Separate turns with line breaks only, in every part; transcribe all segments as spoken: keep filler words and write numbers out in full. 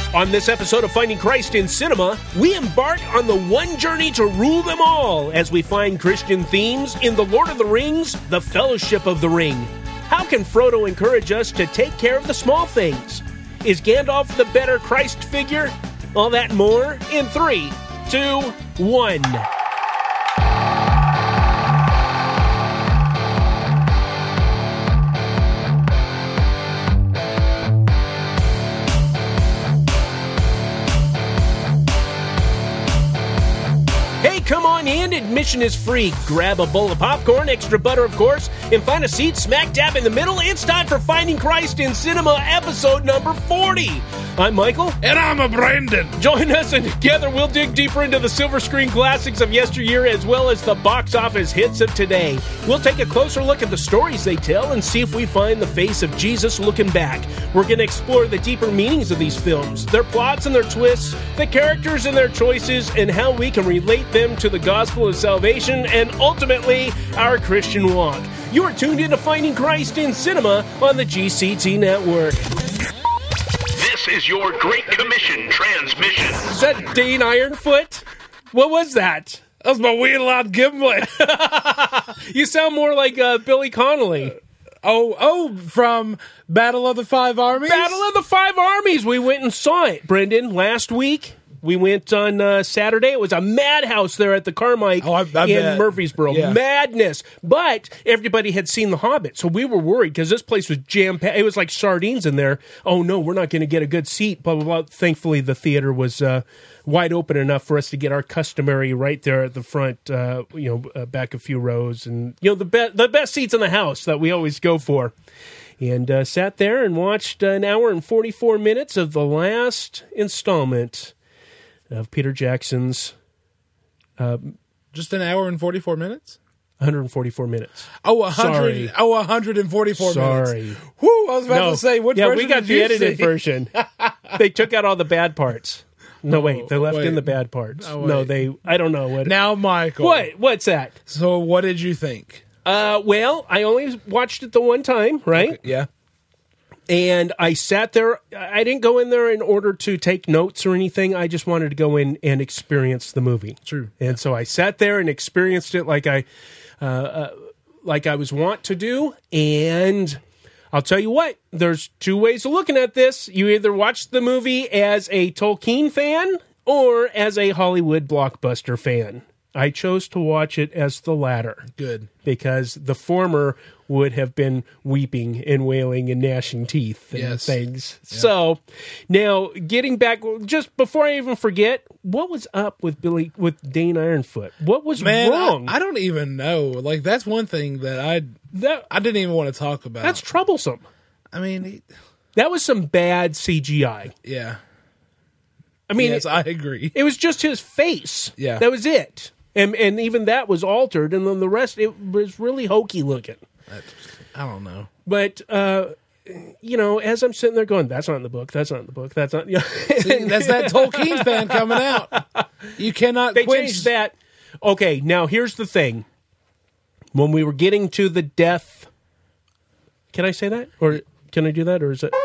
On this episode of Finding Christ in Cinema, we embark on the one journey to rule them all as we find Christian themes in The Lord of the Rings, The Fellowship of the Ring. How can Frodo encourage us to take care of the small things? Is Gandalf the better Christ figure? All that and more in three, two, one. Come on in, admission is free. Grab a bowl of popcorn, extra butter of course, and find a seat smack dab in the middle. It's time for Finding Christ in Cinema, episode number forty. I'm Michael.
And I'm a Brandon.
Join us and together we'll dig deeper into the silver screen classics of yesteryear as well as the box office hits of today. We'll take a closer look at the stories they tell and see if we find the face of Jesus looking back. We're going to explore the deeper meanings of these films, their plots and their twists, the characters and their choices, and how we can relate them to the gospel of salvation and ultimately our Christian walk. You are tuned in to Finding Christ in Cinema on the G C T Network.
This is your Great Commission transmission.
Is that Dane Ironfoot? What was that?
That was my Wheel-Out Gimlet.
You sound more like uh, Billy Connolly.
Oh, oh, from Battle of the Five Armies?
Battle of the Five Armies. We went and saw it, Brendan, last week. We went on uh, Saturday. It was a madhouse there at the Carmike
oh, I, I
in
bet.
Murfreesboro.
Yeah.
Madness. But everybody had seen The Hobbit, so we were worried because this place was jam-packed. It was like sardines in there. Oh, no, we're not going to get a good seat, blah, blah, blah. Thankfully, the theater was uh, wide open enough for us to get our customary right there at the front, uh, you know, uh, back a few rows. And, you know, the, be- the best seats in the house that we always go for. And uh, sat there and watched an hour and forty-four minutes of the last installment of Peter Jackson's... Uh,
Just an hour and forty-four minutes?
one hundred forty-four minutes.
Oh, one hundred,
Sorry.
oh, one hundred forty-four
Sorry.
minutes. Whew, I was about
No.
to say, what
yeah,
version
we got
did
the
you
edited
see?
version. They took out all the bad parts. No,
Oh,
wait, they left
wait.
in the bad parts.
Oh,
no,
wait.
they... I don't know what...
Now, Michael.
What? What's that?
So, what did you think?
Uh, well, I only watched it the one time, right?
Okay, yeah.
And I sat there. I didn't go in there in order to take notes or anything. I just wanted to go in and experience the movie.
True.
And so I sat there and experienced it like I, uh, uh, like I was wont to do. And I'll tell you what, there's two ways of looking at this. You either watch the movie as a Tolkien fan or as a Hollywood blockbuster fan. I chose to watch it as the latter.
Good.
Because the former would have been weeping and wailing and gnashing teeth and
Yes.
things. So, now, getting back, just before I even forget, what was up with Billy, with Dane Ironfoot? What was
Man,
wrong?
I, I don't even know. Like, that's one thing that I
that,
I didn't even want to talk about.
that's troublesome.
I mean, he,
That was some bad C G I.
yeah.
I mean,
yes,
it,
I agree.
it was just his face.
Yeah.
That was it. And, and even that was altered, and then the rest, it was really hokey looking.
I don't know.
But, uh, you know, as I'm sitting there going, that's not in the book, that's not in the book, that's not... Yeah.
See, that's that Tolkien fan coming out. You cannot
They
quench
changed that. Okay, now here's the thing. When we were getting to the death... Can I say that? Or can I do that? Or is it...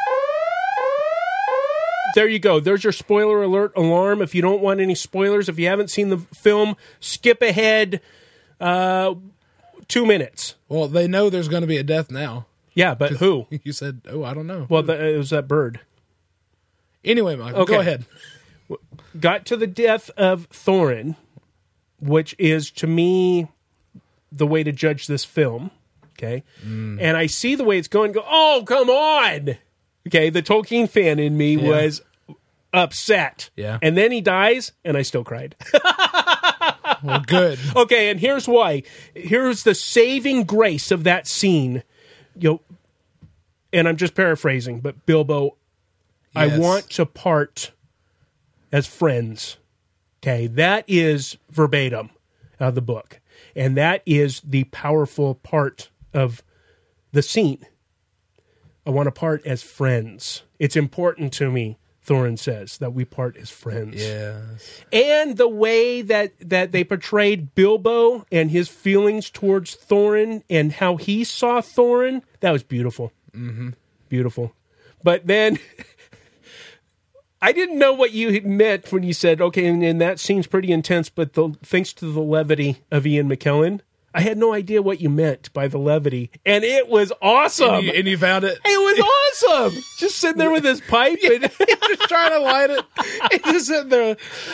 There you go. There's your spoiler alert alarm. If you don't want any spoilers, if you haven't seen the film, skip ahead uh, two minutes.
Well, they know there's going to be a death now.
Yeah, but who?
You said, oh, I don't know.
Well, the, it was that bird.
Anyway, Michael,
Okay.
go ahead.
Got to the death of Thorin, which is, to me, the way to judge this film. Okay? Mm. And I see the way it's going, go, oh, come on! Okay, the Tolkien fan in me
Yeah.
was upset.
Yeah.
And then he dies, and I still cried.
Well, good.
Okay, and here's why. Here's the saving grace of that scene. You know, and I'm just paraphrasing, but Bilbo, I
Yes.
want to part as friends. Okay, that is verbatim out of the book. And that is the powerful part of the scene. I want to part as friends. It's important to me, Thorin says, that we part as friends.
Yes.
And the way that, that they portrayed Bilbo and his feelings towards Thorin and how he saw Thorin, that was beautiful. Mm-hmm. Beautiful. But then, I didn't know what you meant when you said, okay, and, and that seems pretty intense, but the, thanks to the levity of Ian McKellen, I had no idea what you meant by the levity, and it was awesome.
And you, and you found it?
It was awesome. Just sitting there with his pipe and
just trying to light it. And just sitting there.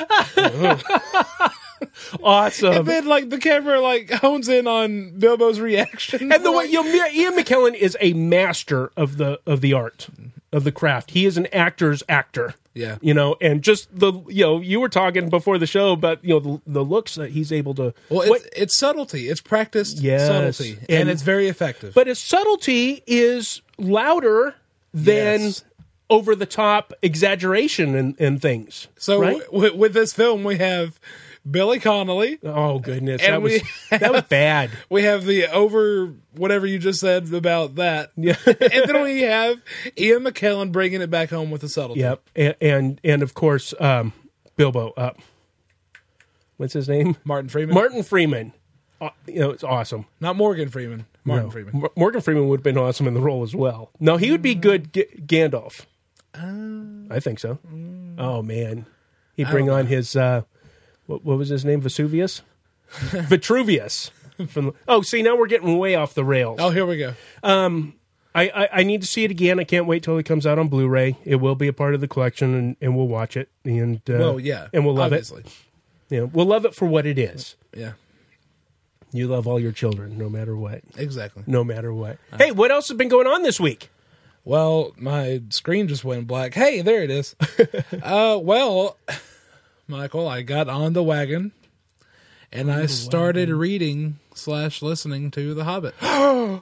Awesome.
And then, like, the camera, like, hones in on Bilbo's reaction.
And the way, you know, Ian McKellen is a master of the of the art, of the craft. He is an actor's actor.
Yeah.
You know, and just the, you know, you were talking before the show about, you know, the, the looks that he's able to.
Well, it's, what, it's subtlety. It's practiced
yes.
subtlety. And, and it's very effective.
But his subtlety is louder than
yes.
over the top exaggeration and, and things.
So
right?
w- with this film, we have Billy Connolly.
Oh, goodness.
And
that,
we
was,
have,
that was bad.
We have the over whatever you just said about that. Yeah. And then we have Ian McKellen bringing it back home with the subtlety.
Yep. And, and, and of course, um, Bilbo. Uh, what's his name?
Martin Freeman.
Martin Freeman. Uh, you know, it's awesome.
Not Morgan Freeman. Martin
no.
Freeman.
M- Morgan Freeman would have been awesome in the role as well. No, he would be good G- Gandalf.
Uh,
I think so.
Mm,
oh, man. He'd bring on his... Uh, What, what was his name? Vesuvius? Vitruvius. From the, oh, see, now we're getting way off the rails.
Oh, here we go.
Um, I, I, I need to see it again. I can't wait till it comes out on Blu-ray. It will be a part of the collection, and, and we'll watch it. And uh,
well, yeah,
and we'll love
obviously.
it. Yeah, we'll love it for what it is.
Yeah,
you love all your children, no matter what.
Exactly.
No matter what. Uh, hey, what else has been going on this week?
Well, my screen just went black. Hey, there it is. uh, well. Michael, I got on the wagon, and on I started wagon. reading slash listening to The Hobbit.
Welcome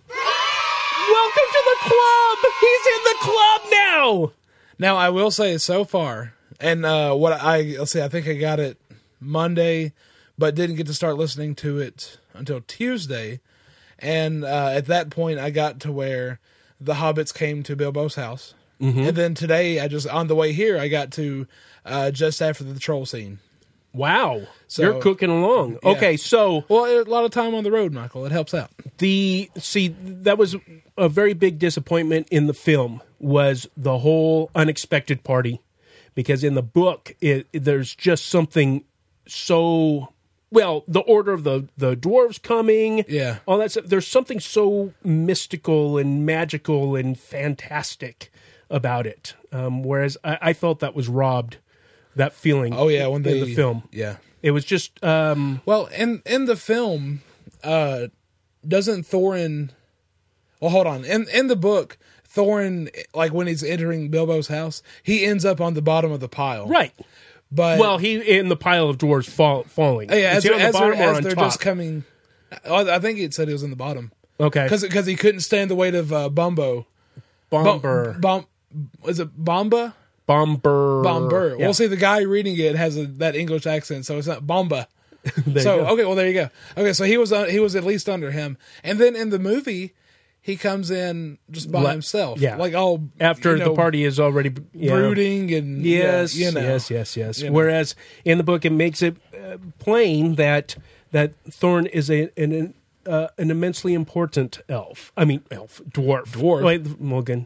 to the club! He's in the club now!
Now, I will say so far, and uh, what I, let's see, I think I got it Monday, but didn't get to start listening to it until Tuesday, and uh, at that point, I got to where the hobbits came to Bilbo's house. Mm-hmm. And then today, I just, on the way here, I got to uh, just after the troll scene.
Wow. So, you're cooking along.
Yeah.
Okay, so...
Well, a lot of time on the road, Michael. It helps out.
The See, that was a very big disappointment in the film, was the whole unexpected party. Because in the book, it, there's just something so... Well, the order of the, the dwarves coming,
yeah,
all that stuff. There's something so mystical and magical and fantastic about it. Um, whereas I, I felt that was robbed, that feeling.
Oh yeah, when they,
in the film,
yeah,
it was just. Um,
well, in in the film, uh, doesn't Thorin? Well, hold on. In in the book, Thorin, like when he's entering Bilbo's house, he ends up on the bottom of the pile,
right?
But
well, he in the pile of dwarves fall, falling.
Yeah, as,
on the
as,
bottom
they're,
or
as
on
they're
top?
just coming. I think it said he was in the bottom.
Okay,
because he couldn't stand the weight of uh, Bumbo.
Bomber.
Bum, bum, is it Bomba?
Bomber.
Bomber.
Yeah.
Well, see, the guy reading it has a, that English accent, so it's not Bomba. So okay, well there you go. Okay, so he was uh, he was at least under him, and then in the movie, he comes in just by
Let,
himself.
Yeah,
like all
after
you know,
the party is already you
brooding
know.
and
yes,
yeah, you know.
yes, yes, yes.
You know.
Whereas in the book, it makes it uh, plain that that Thorin is a an uh, an immensely important elf. I mean, elf, dwarf,
dwarf.
Wait, Morgan.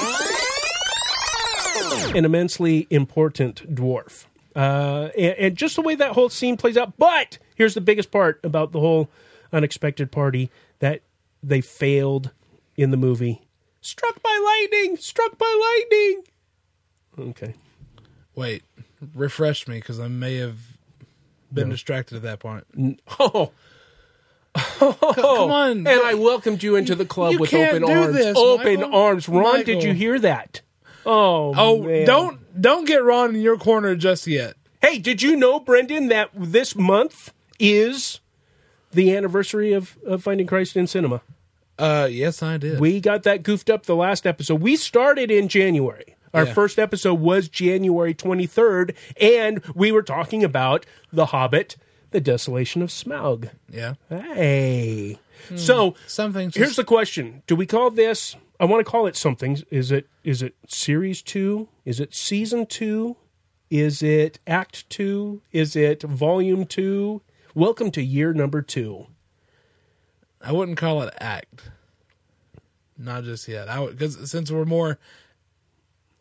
An immensely important dwarf. Uh, and, and just the way that whole scene plays out. But here's the biggest part about the whole unexpected party, that they failed in the movie. Struck by lightning! Struck by lightning! Okay.
Wait, refresh me, because I may have been no. distracted at that point.
Oh. Oh,
come on.
And I welcomed you into the club
you
with
can't
open
do
arms.
This,
open
Michael.
arms. Ron,
Michael.
did you hear that? Oh,
oh,
man.
don't don't get Ron in your corner just yet.
Hey, did you know, Brendan, that this month is the anniversary of, of Finding Christ in cinema?
Uh, yes, I did.
We got that goofed up the last episode. We started in January. Our
yeah.
first episode was January twenty-third, and we were talking about The Hobbit, The Desolation of Smaug.
Yeah.
Hey. Hmm. So,
something.
Here's the question. Do we call this... I want to call it something. Is it is it series two? Is it season two? Is it act two? Is it volume two? Welcome to year number two.
I wouldn't call it act. Not just yet. I would, because since we're more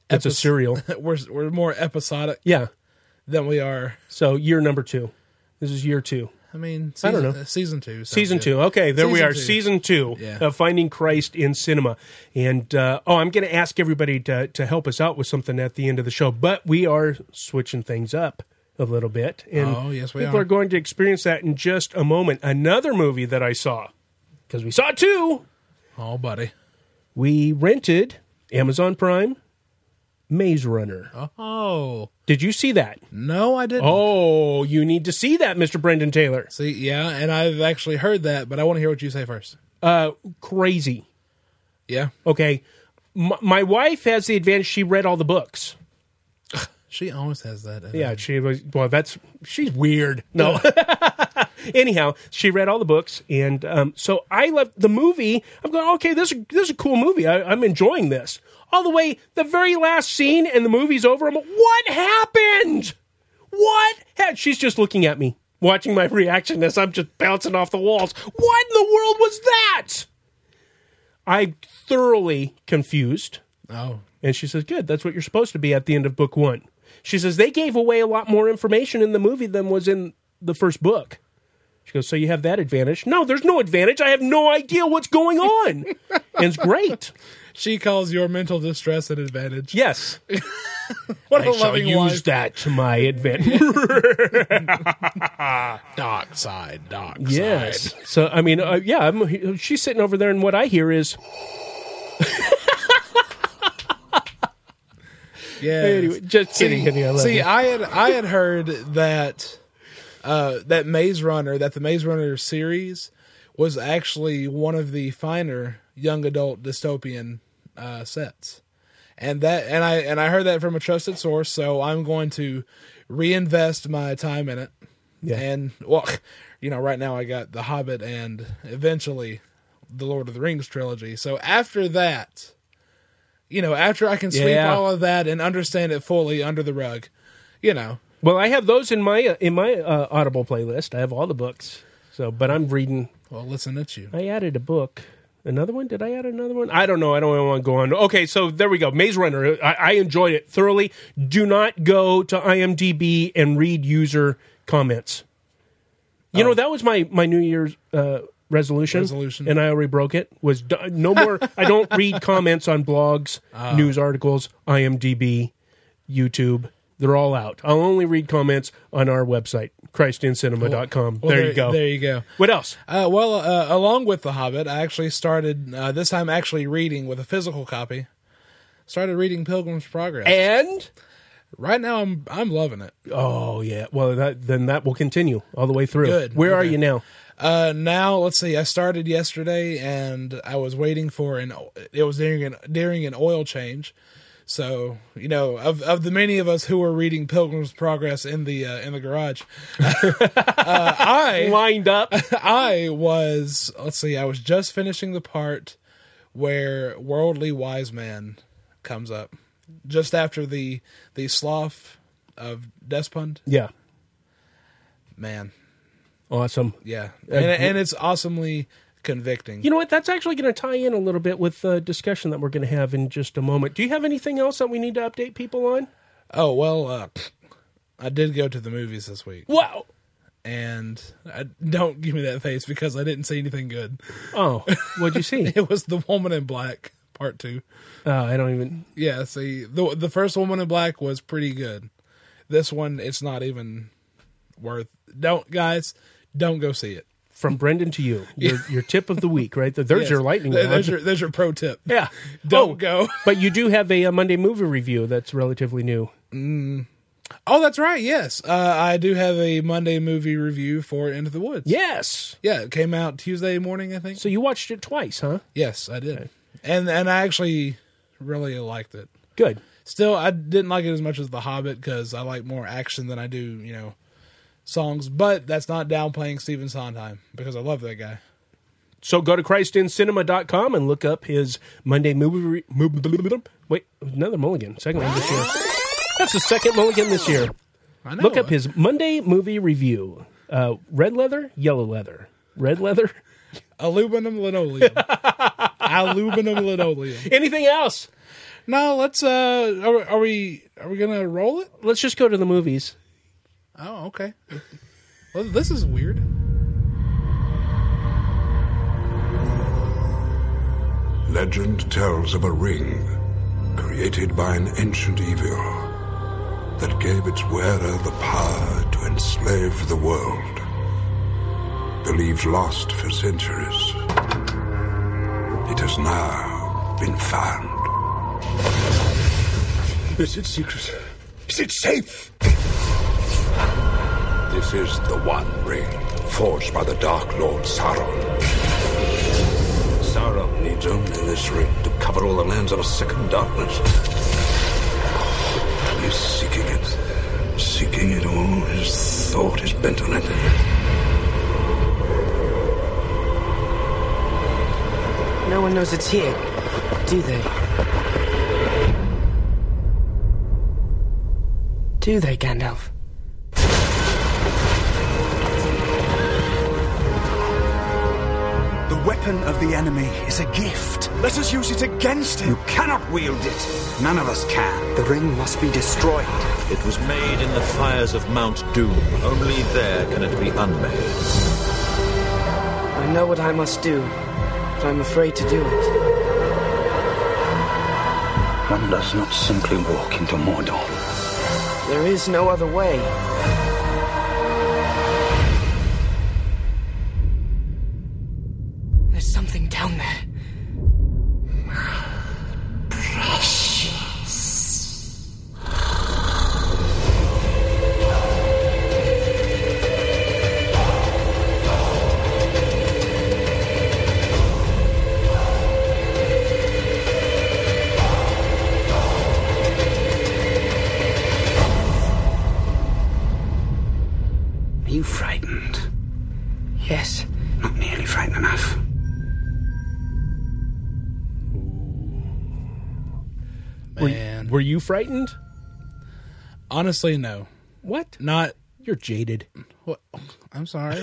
It's a
epis-
serial.
we're we're more episodic
Yeah.
than we are.
So year number two. This is year two.
I mean,
I
season,
don't know.
uh, season two. sounds
Season
good.
two. Okay, there we
Season
are.
two.
Season two
Yeah.
of Finding Christ in Cinema. And, uh, oh, I'm going to ask everybody to, to help us out with something at the end of the show. But we are switching things up a little bit. And
Oh, yes, we
people
are.
are going to experience that in just a moment. Another movie that I saw, because we saw two,
Oh, buddy.
we rented Amazon Prime, Maze Runner.
Oh.
Did you see that?
No, I didn't.
Oh, you need to see that, Mister Brendan Taylor.
See, yeah, and I've actually heard that, but I want to hear what you say first.
Uh, crazy.
Yeah.
Okay. M- my wife has the advantage. She read all the books.
She always has that.
Yeah, she was. Well, that's she's weird. No. Anyhow, she read all the books, and um, so I left the movie. I'm going, okay, this is this is a cool movie. I, I'm enjoying this. All the way, the very last scene, and the movie's over. I'm like, what happened? What? Ha-? She's just looking at me, watching my reaction as I'm just bouncing off the walls. What in the world was that? I'm thoroughly confused.
Oh.
And she says, good, that's what you're supposed to be at the end of book one. She says, they gave away a lot more information in the movie than was in the first book. She goes, so you have that advantage? No, there's no advantage. I have no idea what's going on. And it's great.
She calls your mental distress an advantage.
Yes.
What
I
a
shall
loving
use
wife.
that to my advantage.
Dark side, dark
Yes.
side.
So, I mean, uh, yeah, I'm, she's sitting over there, and what I hear is,
Yeah.
anyway, just kidding. Kenny, I love
See,
you.
I had I had heard that uh, that Maze Runner, that the Maze Runner series was actually one of the finer young adult dystopian uh, sets, and that and I and I heard that from a trusted source. So I'm going to reinvest my time in it.
Yeah.
And well, you know, right now I got The Hobbit and eventually the Lord of the Rings trilogy. So after that. You know, after I can sweep
Yeah.
all of that and understand it fully under the rug, you know.
Well, I have those in my uh, in my uh, Audible playlist. I have all the books. So, but I'm reading.
Well, listen at you.
I added a book. Another one? Did I add another one? I don't know. I don't want to go on. Okay, so there we go. Maze Runner. I, I enjoyed it thoroughly. Do not go to IMDb and read user comments. You
Oh.
know, that was my my New Year's uh, resolution.
Resolution.
And I already broke it. Was do- no more. I don't read comments on blogs,
Ah.
news articles, IMDb, YouTube. They're all out. I'll only read comments on our website, christ in cinema dot com.
Well,
there, you go.
There you go.
What else?
Uh, well, uh, along with The Hobbit, I actually started, uh, this time actually reading with a physical copy. Started reading Pilgrim's Progress.
And
right now, I'm I'm loving it.
oh yeah, well that then that will continue all the way through.
Good.
Where are
Okay.
you now?
Uh, now, let's see, I started yesterday, and I was waiting for an, it was during an, during an oil change. So, you know, of of the many of us who were reading Pilgrim's Progress in the uh, in the garage, uh, I
Lined up.
I was let's see, I was just finishing the part where worldly wise man comes up, just after the the slough of Despond.
Yeah,
Man,
awesome.
yeah, and and it's awesomely convicting.
You know what? That's actually going to tie in a little bit with the discussion that we're going to have in just a moment. Do you have anything else that we need to update people on?
Oh well, uh, I did go to the movies this week,
Wow.
and I, don't give me that face because I didn't see anything good.
Oh, what'd you see?
It was The Woman in Black Part Two.
Oh, I don't even.
Yeah, see, the the first Woman in Black was pretty good. This one, it's not even worth. Don't guys, don't go see it.
From Brendan to you, your your tip of the week, right? there. There's
Yes.
your lightning
There-
rod.
There's your there's your pro tip.
Yeah,
Don't
Oh,
go.
But you do have a, uh Monday movie review that's relatively new.
Oh, that's right. Yes, uh, I do have a Monday movie review for Into the Woods.
Yes.
Yeah, it came out Tuesday morning, I think.
So you watched it twice, huh?
Yes, I did, and and I actually really liked it.
Good.
Still, I didn't like it as much as The Hobbit because I like more action than I do, you know, songs. But that's not downplaying Stephen Sondheim because I love that guy.
So go to christ in cinema dot com and look up his Monday movie. Re- movie wait, another mulligan. Second one this year. That's the second mulligan this year.
I know.
Look up his Monday movie review. Uh, red leather, yellow leather. Red leather.
aluminum linoleum. Aluminum linoleum.
Anything else?
No, let's. Uh, are, are we? Are we gonna roll it?
Let's just go to the movies.
Oh, okay. Well, this is weird.
Legend tells of a ring created by an ancient evil that gave its wearer the power to enslave the world. Believed lost for centuries, it has now been found.
Is it secret? Is it safe?
This is the One Ring, forged by the Dark Lord Sauron. Sauron needs only this ring to cover all the lands of a second darkness. He's seeking it. Seeking it all. His thought is bent on it.
No one knows it's here, do they? Do they, Gandalf?
The weapon of the enemy is a gift. Let us use it against him.
You cannot wield it. None of us can.
The ring must be destroyed.
It was made in the fires of Mount Doom. Only there can it be unmade.
I know what I must do, but I'm afraid to do it.
One does not simply walk into Mordor.
There is no other way. There's something down there.
Are you frightened?
Yes.
Not nearly frightened enough.
Man,
Were you frightened?
honestly, no.
What?
Not.
You're jaded.
What? I'm sorry.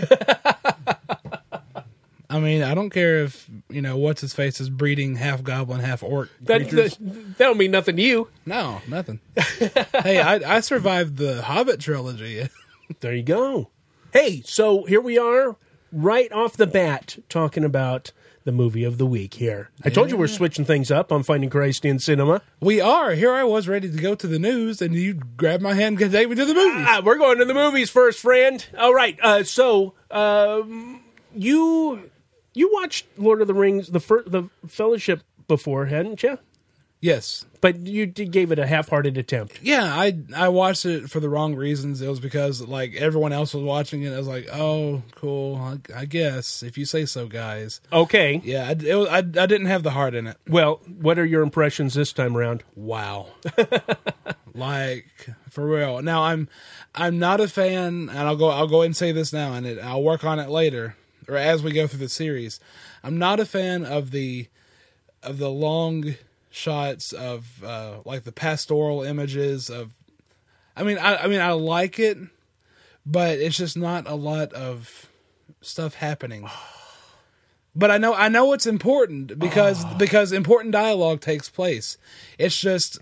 I mean, I don't care if you know what's his face is breeding half goblin, half orc
That,
creatures.
that, that don't mean nothing to you.
No, nothing. Hey, I, I survived the Hobbit trilogy.
There you go. Hey, so here we are, right off the bat, talking about the movie of the week here. I told you we're switching things up on Finding Christ in Cinema.
We are. Here I was ready to go to the news, and you grabbed my hand and take me to the movies.
Ah, we're going to the movies first, friend. All right. Uh, so um, you you watched Lord of the Rings, the fir- the Fellowship before, hadn't you?
Yes.
But you did, gave it a half-hearted attempt.
Yeah, I I watched it for the wrong reasons. It was because like everyone else was watching it. I was like, oh, cool. I, I guess if you say so, guys.
Okay.
Yeah, I, it was, I I didn't have the heart in it.
Well, what are your impressions this time around?
Wow. Like for real. Now I'm I'm not a fan, and I'll go I'll go ahead and say this now, and it, I'll work on it later or as we go through the series. I'm not a fan of the of the long shots of uh, like the pastoral images of. I mean, I, I mean, I like it, but it's just not a lot of stuff happening. But I know, I know it's important because oh. because important dialogue takes place. It's just,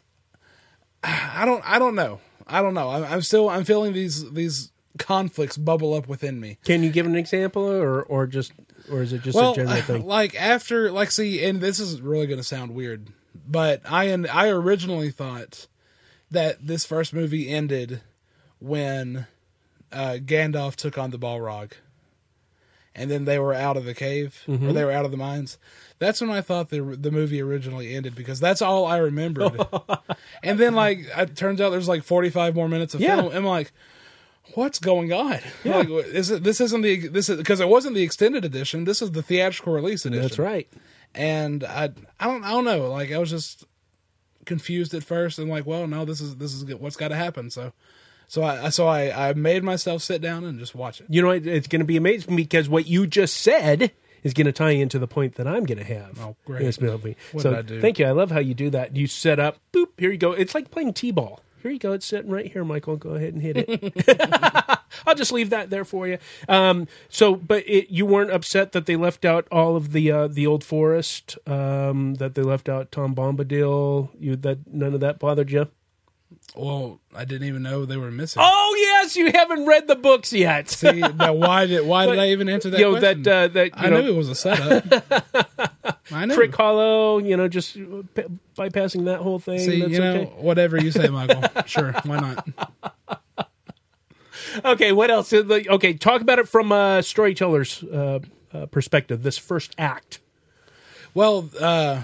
I don't, I don't know, I don't know. I'm, I'm still, I'm feeling these these conflicts bubble up within me.
Can you give an example, or or just, or is it just
well,
a general thing?
Like after, like, see, and this is really going to sound weird. But I I originally thought that this first movie ended when uh, Gandalf took on the Balrog, and then they were out of the cave, mm-hmm. or they were out of the mines. That's when I thought the the movie originally ended because that's all I remembered. And then like it turns out there's like forty-five more minutes of
yeah.
film. I'm like, what's going on?
Yeah.
Like, is it, this isn't the this is because it wasn't the extended edition. This is the theatrical release edition.
That's right.
And I, I don't, I don't know. Like I was just confused at first, and like, well, no, this is this is what's got to happen. So, so I, so I, I made myself sit down and just watch it.
You know, it's going to be amazing because what you just said is going to tie into the point that I'm going to have.
Oh, great!
In this movie.
What
so,
did I do?
Thank you. I love how you do that. You set up. Boop. Here you go. It's like playing t-ball. Here you go. It's sitting right here, Michael. Go ahead and hit it. I'll just leave that there for you. Um, so, but it, you weren't upset that they left out all of the uh, the Old Forest, um, that they left out Tom Bombadil. You that none of that bothered you?
Well, I didn't even know they were missing.
Oh yes, you haven't read the books yet.
See, now why did why
But,
did I even answer that
you know,
question?
that uh, that you
I
know,
knew it was a setup. I knew.
Crick Hollow, you know, just p- bypassing that whole thing.
See,
that's
you know,
okay.
whatever you say, Michael. Sure, why not?
Okay, what else? Okay, talk about it from a storyteller's uh, uh, perspective. This first act.
Well, uh,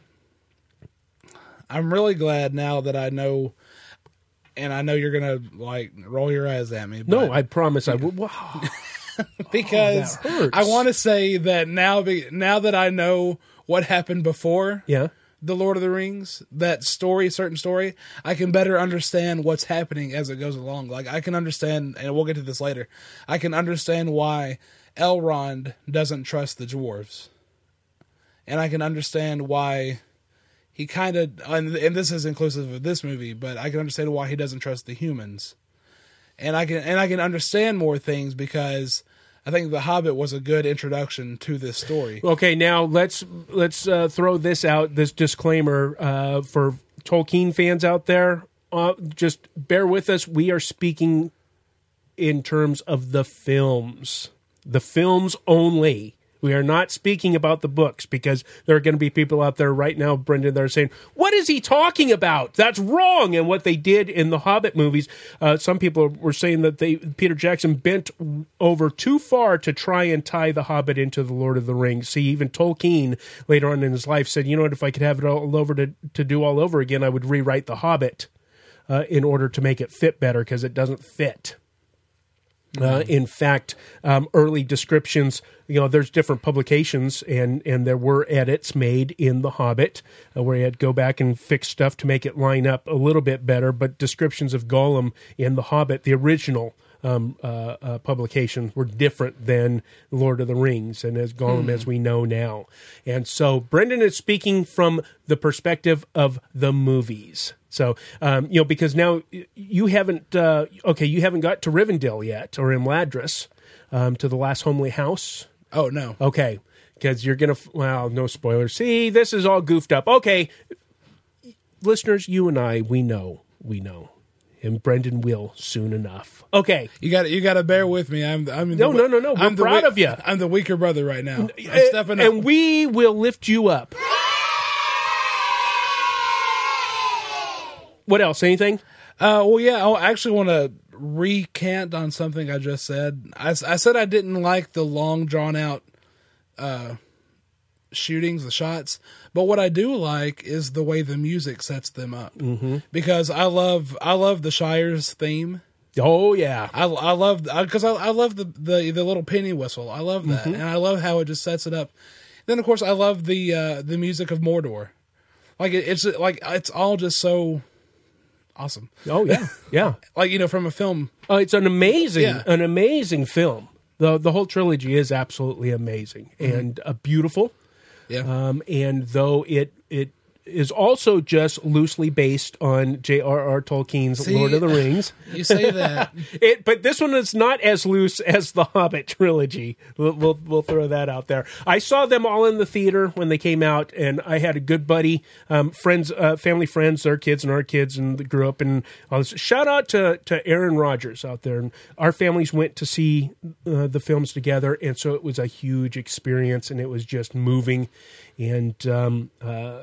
I'm really glad now that I know, and I know you're gonna like roll your eyes at me. But
No, I promise I will. Wow.
because
Oh, that hurts.
I want to say that now, be, now that I know what happened before,
Yeah.
the Lord of the Rings, that story, certain story, I can better understand what's happening as it goes along. Like I can understand, and we'll get to this later. I can understand why Elrond doesn't trust the dwarves, and I can understand why he kind of, and, and this is inclusive of this movie, but I can understand why he doesn't trust the humans, and I can and I can understand more things because I think The Hobbit was a good introduction to this story.
Okay, now let's let's uh, throw this out. This disclaimer uh, for Tolkien fans out there. Uh, just bear with us. We are speaking in terms of the films, the films only. We are not speaking about the books because there are going to be people out there right now, Brendan, that are saying, what is he talking about? That's wrong. And what they did in the Hobbit movies, uh, some people were saying that they Peter Jackson bent over too far to try and tie the Hobbit into the Lord of the Rings. See, even Tolkien later on in his life said, you know what, if I could have it all over to, to do all over again, I would rewrite the Hobbit uh, in order to make it fit better because it doesn't fit. Uh, in fact, um, early descriptions, you know, there's different publications, and, and there were edits made in The Hobbit uh, where you had to go back and fix stuff to make it line up a little bit better. But descriptions of Gollum in The Hobbit, the original um, uh, uh, publication, were different than Lord of the Rings and as Gollum
Hmm.
as we know now. And so Brendan is speaking from the perspective of the movies. So, um, you know, because now you haven't, uh, okay, you haven't got to Rivendell yet, or Imladris, um, to the last homely house.
Oh, no.
Okay, because you're going to, well, no spoilers. See, this is all goofed up. Okay, listeners, you and I, we know, we know. And Brendan will soon enough. Okay.
You got you got to bear with me. I'm I'm
No,
the,
no, no, no. We're
I'm the
proud
we-
of you.
I'm the weaker brother right now. I'm
And,
stepping up.
and we will lift you up. What else? Anything?
Uh, well, yeah, I actually want to recant on something I just said. I, I said I didn't like the long, drawn out uh, shootings, the shots, but what I do like is the way the music sets them up. Mm-hmm. Because I love, I love the Shire's theme.
Oh, yeah.
I, I love because I, I love the, the the little penny whistle. I love that,
Mhm.
and I love how it just sets it up. Then, of course, I love the uh, the music of Mordor. Like it, it's like it's all just so awesome.
Oh yeah, yeah.
Like, you know, from a film.
Oh, it's an amazing,
Yeah.
an amazing film. the The whole trilogy is absolutely amazing
Mhm.
and uh, beautiful.
Yeah.
Um, and though it it is also just loosely based on J R R. Tolkien's
See,
Lord of the Rings.
You say that.
it, but this one is not as loose as the Hobbit trilogy. We'll, we'll we'll throw that out there. I saw them all in the theater when they came out, and I had a good buddy, um, friends, uh, family friends, their kids and our kids, and they grew up. And I was, shout out to to Aaron Rodgers out there. And our families went to see uh, the films together, and so it was a huge experience, and it was just moving. And um, uh,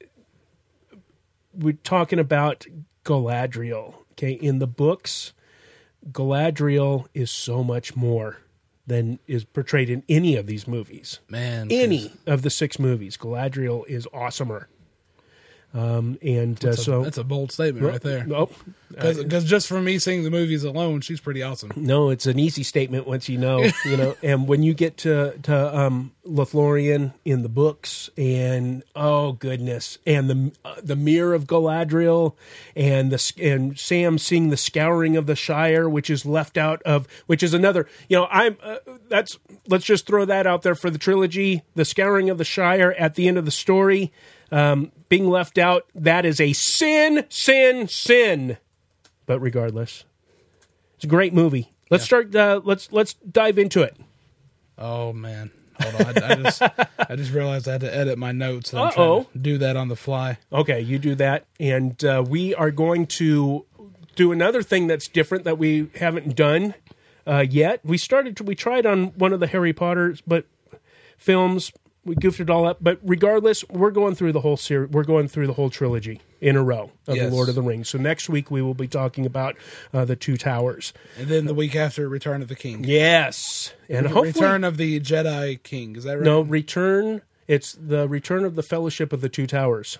we're talking about Galadriel. Okay, in the books, Galadriel is so much more than is portrayed in any of these movies.
Man,
any of the six movies, Galadriel is awesomer. Um, and uh,
That's a,
so
that's a bold statement right there.
Nope.
Because just from me seeing the movies alone, she's pretty awesome.
No, it's an easy statement once you know, you know. And when you get to to um, Lothlorien in the books, and oh goodness, and the uh, the Mirror of Galadriel, and the and Sam seeing the Scouring of the Shire, which is left out of, which is another, you know, I'm uh, that's let's just throw that out there for the trilogy, the Scouring of the Shire at the end of the story. Um, being left out, that is a sin, sin, sin. But regardless, it's a great movie. Let's
Yeah.
start. Uh, let's let's dive into it.
Oh man, hold on. I, I just I just realized I had to edit my notes. And I'm
Uh-oh.
trying to do that on the fly.
Okay, you do that, and uh, we are going to do another thing that's different that we haven't done uh, yet. We started. To, we tried on one of the Harry Potter, but films. We goofed it all up, but regardless, we're going through the whole series. We're going through the whole trilogy in a row of
Yes.
the Lord of the Rings. So next week we will be talking about uh, the Two Towers.
And then the week after, Return of the King.
Yes, and hopefully,
Return of the Jedi King. Is that right?
no return. It's the Return of the Fellowship of the Two Towers.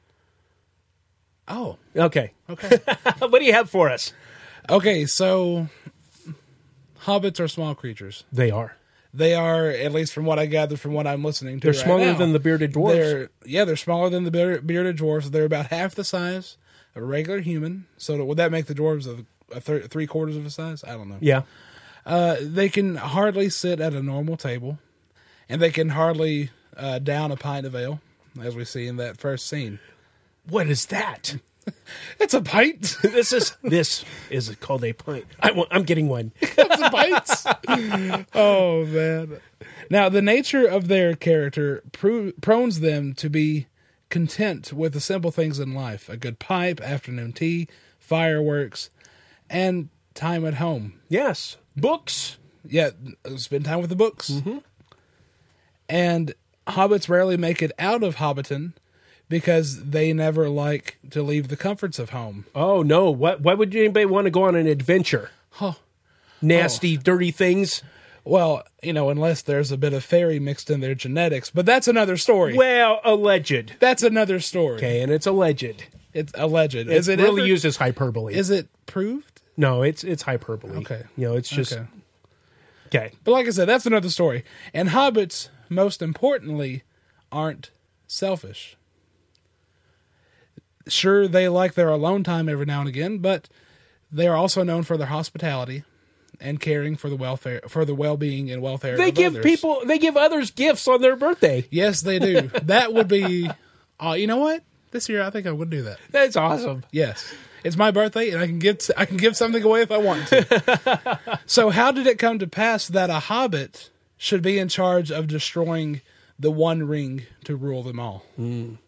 Oh,
Okay,
okay.
what do you have for us?
Okay, so hobbits are small creatures.
They are.
They are, at least from what I gather from what I'm listening to,
They're
right
smaller
now,
than the bearded dwarves.
They're, yeah, they're smaller than the bear- bearded dwarves. They're about half the size of a regular human. So would that make the dwarves a, a thir- three quarters of a size? I don't know.
Yeah.
Uh, they can hardly sit at a normal table, and they can hardly uh, down a pint of ale, as we see in that first scene.
What is that?
It's a pint.
this is this is called a pint. I want, I'm getting one.
It's a pint. Oh man! Now the nature of their character pro- prones them to be content with the simple things in life: a good pipe, afternoon tea, fireworks, and time at home.
Yes, books.
Yeah, spend time with the books. And hobbits rarely make it out of Hobbiton because they never like to leave the comforts of home.
Oh no! What? Why would anybody want to go on an adventure?
Huh.
Nasty, dirty things.
Well, you know, unless there's a bit of fairy mixed in their genetics, but that's another story.
Well, alleged.
That's another story.
Okay, and it's alleged.
It's alleged.
It
Is it
really
ever-
uses hyperbole?
Is it proved?
No, it's it's hyperbole.
Okay.
You know, it's just
Okay.
okay.
But like I said, that's another story. And hobbits, most importantly, aren't selfish. Sure, they like their alone time every now and again, but they are also known for their hospitality and caring for the welfare, for the well-being and welfare.
They
of
give
others.
people, they give others gifts on their birthday.
Yes, they do. That would be. Uh, you know what? This year, I think I would do that.
That's awesome.
Yes, it's my birthday, and I can get I can give something away if I want to. So, how did it come to pass that a hobbit should be in charge of destroying the One Ring to rule them all?
Mm.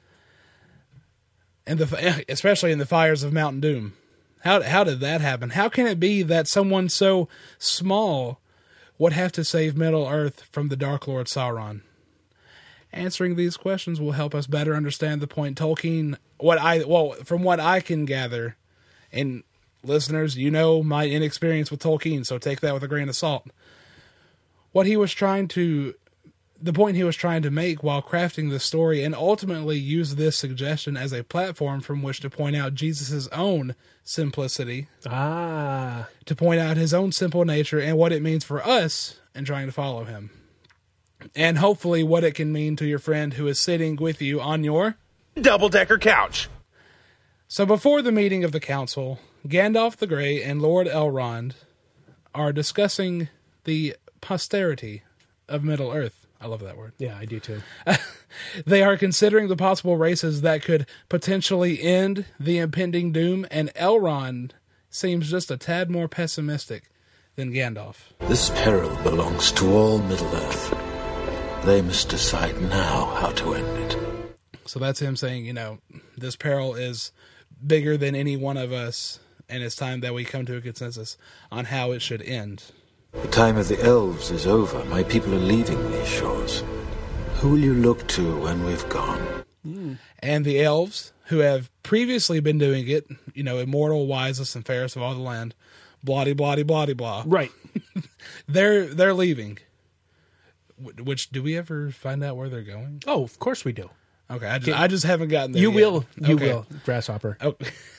And the especially in the fires of Mount Doom, how how did that happen? How can it be that someone so small would have to save Middle Earth from the Dark Lord Sauron? Answering these questions will help us better understand the point Tolkien. What I well, from what I can gather, and listeners, you know my inexperience with Tolkien, so take that with a grain of salt. What he was trying to, the point he was trying to make while crafting the story, and ultimately use this suggestion as a platform from which to point out Jesus' own simplicity,
Ah,
to point out his own simple nature and what it means for us in trying to follow him. And hopefully what it can mean to your friend who is sitting with you on your
double-decker couch.
So before the meeting of the council, Gandalf the Grey and Lord Elrond are discussing the posterity of Middle-earth. I love that word.
yeah, I do too.
They are considering the possible races that could potentially end the impending doom, and Elrond seems just a tad more pessimistic than Gandalf.
This peril belongs to all Middle-earth. They must decide now how to end it.
So that's him saying, you know, this peril is bigger than any one of us, and it's time that we come to a consensus on how it should end.
The time of the elves is over. My people are leaving these shores. Who will you look to when we've gone?
Mm. And the elves, who have previously been doing it, you know, immortal, wisest, and fairest of all the land, bloody, bloody, bloody, blah.
Right.
they're they're leaving. Which, do we ever find out where they're going?
Oh, of course we do.
Okay, I just, I just haven't gotten there
You
yet.
will. You
Okay.
will. Grasshopper.
Oh.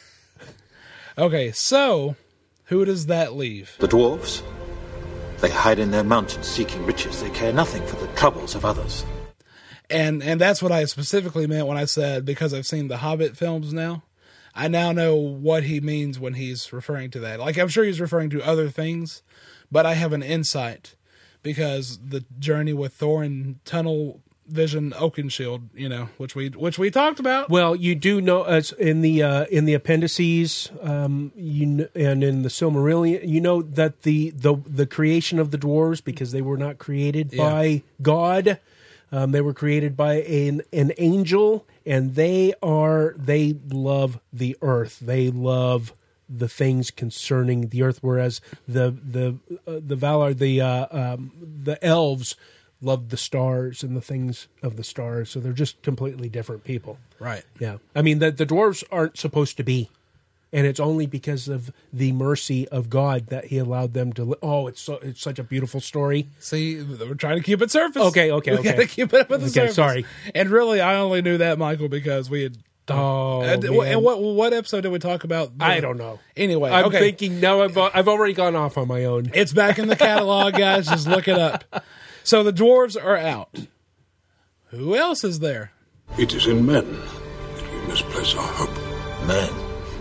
Okay, so who does that leave?
The dwarves? They hide in their mountains seeking riches. They care nothing for the troubles of others.
And and that's what I specifically meant when I said, because I've seen the Hobbit films now, I now know what he means when he's referring to that. Like, I'm sure he's referring to other things, but I have an insight because the journey with Thorin Tunnel vision Oakenshield, you know, which we which we talked about.
Well, you do know as in the uh, in the appendices, um, you kn- and in the Silmarillion, you know that the the the creation of the dwarves, because they were not created
Yeah.
by God, um, they were created by an an angel, and they are they love the earth. They love the things concerning the earth, whereas the the uh, the Valar, the uh, um, the elves, loved the stars and the things of the stars. So they're just completely different people.
Right.
Yeah. I mean, the, the dwarves aren't supposed to be. And it's only because of the mercy of God that he allowed them to. Li- oh, it's so, it's such a beautiful story.
See, we're trying to keep it surface.
Okay, okay,
we
okay.
gotta keep it up with the
Okay,
surface.
sorry.
And really, I only knew that, Michael, because we had.
Oh,
and,
man.
and what what episode did we talk about? the-
I don't know.
Anyway,
I'm
okay.
thinking now. I've I've already gone off on my own.
It's back in the catalog, guys. Just look it up. So the dwarves are out. Who else is there?
It is in men that we misplace our hope.
Men.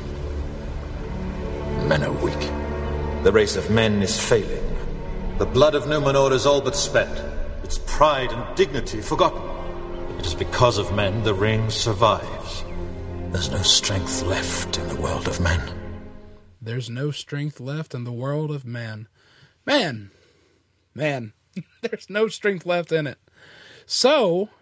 Men are weak. The race of men is failing.
The blood of Numenor is all but spent, its pride and dignity forgotten. It is because of men the ring survives.
There's no strength left in the world of men.
There's no strength left in the world of man. Man. Man. There's no strength left in it. So,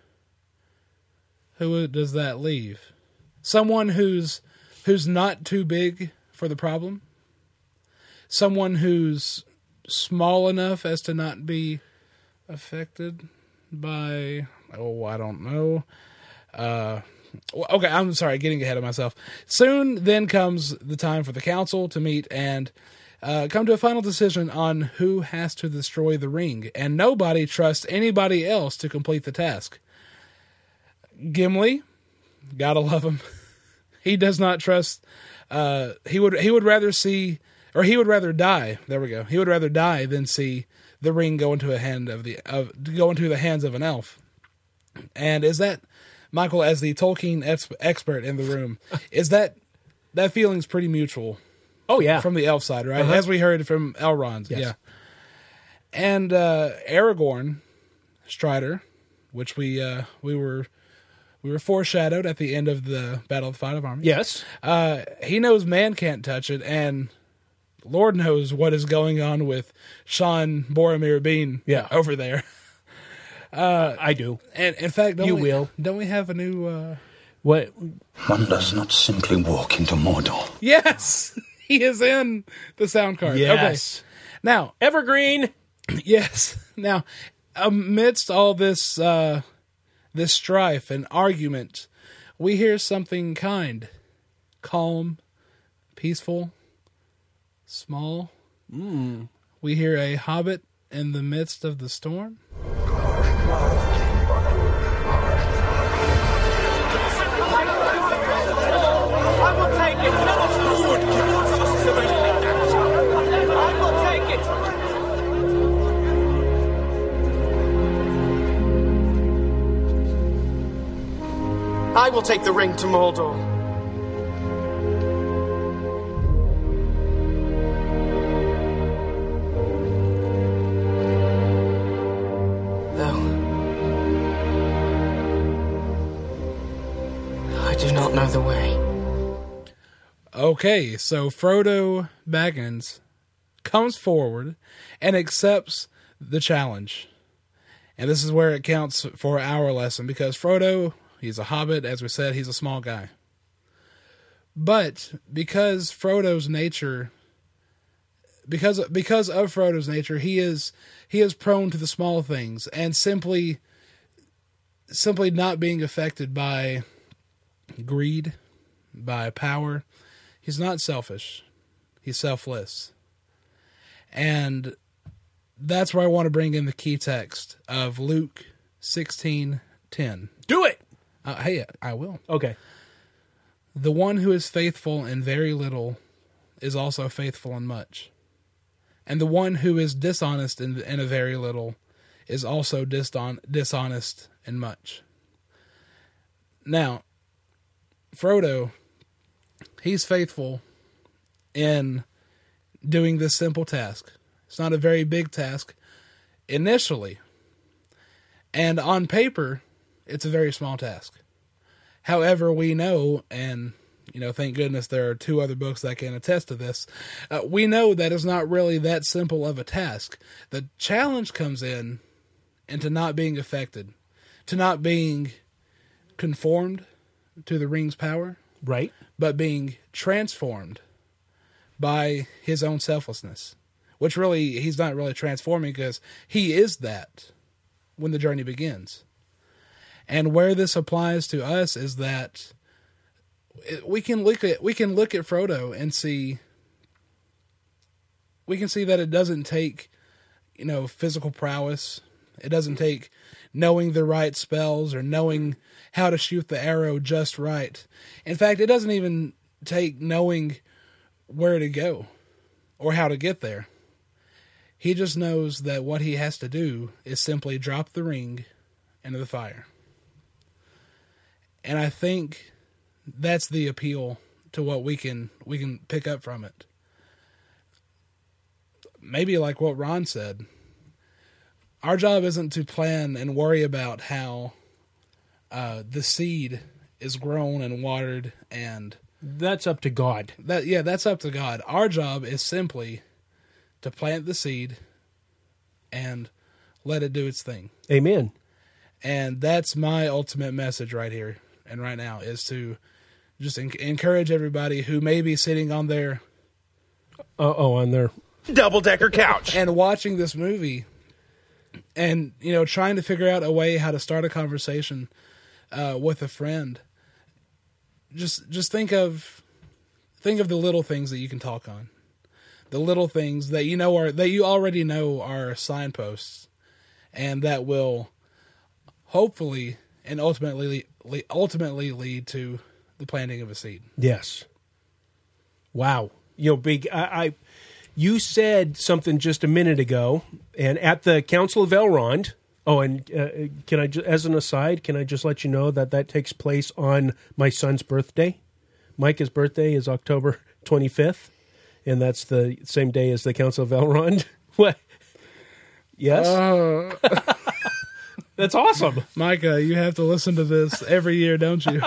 who does that leave? Someone who's who's not too big for the problem? Someone who's small enough as to not be affected by, oh, I don't know. Uh, okay, I'm sorry, getting ahead of myself. Soon then comes the time for the council to meet and uh, come to a final decision on who has to destroy the ring. And nobody trusts anybody else to complete the task. Gimli, gotta love him. He does not trust. Uh, he would he would rather see, or he would rather die. There we go. He would rather die than see the ring go into a hand of the of go into the hands of an elf. And is that, Michael, as the Tolkien ex- expert in the room, is that that feeling's pretty mutual?
Oh yeah,
from the elf side, right?
Uh-huh.
As we heard from Elrond,
Yes.
yeah. And uh, Aragorn, Strider, which we uh, we were. We were foreshadowed at the end of the Battle of the Five Armies.
Yes.
Uh, he knows man can't touch it, and Lord knows what is going on with Sean Boromir Bean
Yeah.
over there.
Uh, I do.
And in fact, don't
You
we,
will.
Don't we have a new... Uh...
What?
One does not simply walk into Mordor.
Yes! He is in the sound card.
Yes.
Okay. Now...
Evergreen!
Yes. Now, amidst all this... Uh, this strife and argument, we hear something kind, calm, peaceful, small.
Mm.
We hear a hobbit in the midst of the storm.
I will take it. I will take it.
I will take the ring to Mordor. Though I do not know the way.
Okay, so Frodo Baggins comes forward and accepts the challenge. And this is where it counts for our lesson, because Frodo, he's a hobbit, as we said, he's a small guy. But because Frodo's nature, because because of Frodo's nature, he is he is prone to the small things, and simply simply not being affected by greed, by power. He's not selfish. He's selfless. And that's where I want to bring in the key text of Luke sixteen ten.
Do it!
Uh, hey, I will.
Okay.
The one who is faithful in very little is also faithful in much. And the one who is dishonest in, in a very little is also dishon- dishonest in much. Now, Frodo, he's faithful in doing this simple task. It's not a very big task initially. And on paper, it's a very small task. However, we know, and you know, thank goodness there are two other books that can attest to this. Uh, we know that it's not really that simple of a task. The challenge comes in into not being affected, to not being conformed to the ring's power,
right?
But being transformed by his own selflessness, which really he's not really transforming because he is that when the journey begins. And where this applies to us is that we can look at we can look at Frodo and see we can see that it doesn't take, you know, physical prowess. It doesn't take knowing the right spells or knowing how to shoot the arrow just right. In fact, it doesn't even take knowing where to go or how to get there. He just knows that what he has to do is simply drop the ring into the fire. And I think that's the appeal to what we can we can pick up from it. Maybe like what Ron said, our job isn't to plan and worry about how uh, the seed is grown and watered, and
that's up to God.
That yeah, that's up to God. Our job is simply to plant the seed and let it do its thing.
Amen.
And that's my ultimate message right here and right now, is to just en- encourage everybody who may be sitting on their
uh oh on their
double-decker couch
and watching this movie and, you know, trying to figure out a way how to start a conversation uh, with a friend. Just just think of think of the little things that you can talk on. The little things that you know are that you already know are signposts, and that will hopefully and ultimately ultimately lead to the planting of a seed.
Yes. Wow. You know, big. I, I you said something just a minute ago, and at the Council of Elrond. Oh, and uh, can I, ju- as an aside, can I just let you know that that takes place on my son's birthday? Micah's birthday is October twenty-fifth, and that's the same day as the Council of Elrond. What? Yes?
Uh,
that's awesome.
Micah, you have to listen to this every year, don't you?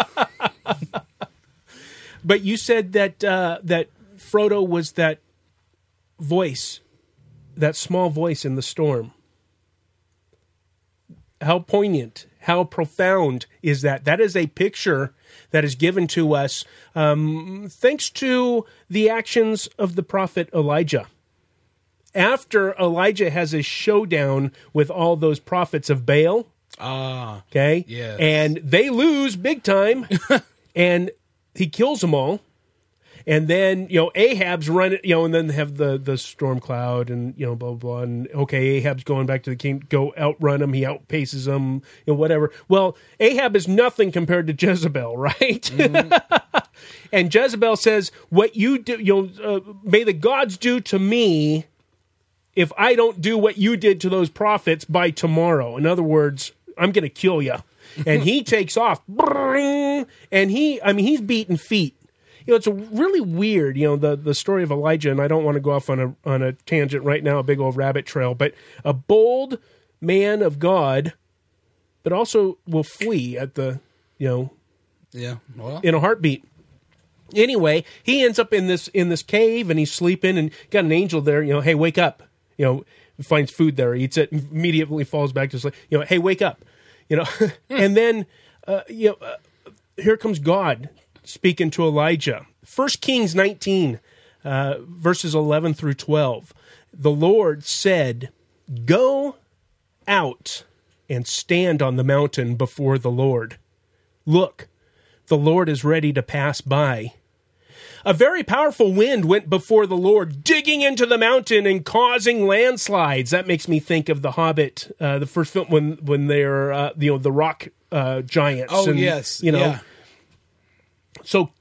But you said that uh, that Frodo was that voice, that small voice in the storm. How poignant, how profound is that? That is a picture that is given to us um, thanks to the actions of the prophet Elijah. After Elijah has a showdown with all those prophets of Baal,
ah,
okay,
yes.
And they lose big time, and he kills them all. And then, you know, Ahab's run it, you know, and then have the, the storm cloud and, you know, blah, blah, blah. And, okay, Ahab's going back to the king, go outrun him. He outpaces him, you know, whatever. Well, Ahab is nothing compared to Jezebel, right? Mm-hmm. And Jezebel says, what you do, you know, uh, may the gods do to me if I don't do what you did to those prophets by tomorrow. In other words, I'm going to kill you. And he takes off. And he, I mean, he's beating feet. You know, it's a really weird, you know, the, the story of Elijah, and I don't want to go off on a on a tangent right now, a big old rabbit trail, but a bold man of God, but also will flee at the, you know,
yeah, well.
in a heartbeat. Anyway, he ends up in this in this cave, and he's sleeping, and got an angel there, you know, hey, wake up. You know, finds food there, eats it, immediately falls back to sleep. You know, hey, wake up. You know, and then, uh, you know, uh, here comes God speaking to Elijah. First Kings nineteen, uh, verses eleven through twelve. The Lord said, go out and stand on the mountain before the Lord. Look, the Lord is ready to pass by. A very powerful wind went before the Lord, digging into the mountain and causing landslides. That makes me think of The Hobbit, uh, the first film when when they're uh, you know the rock uh, giants.
Oh
and,
yes,
you know.
Yeah.
So,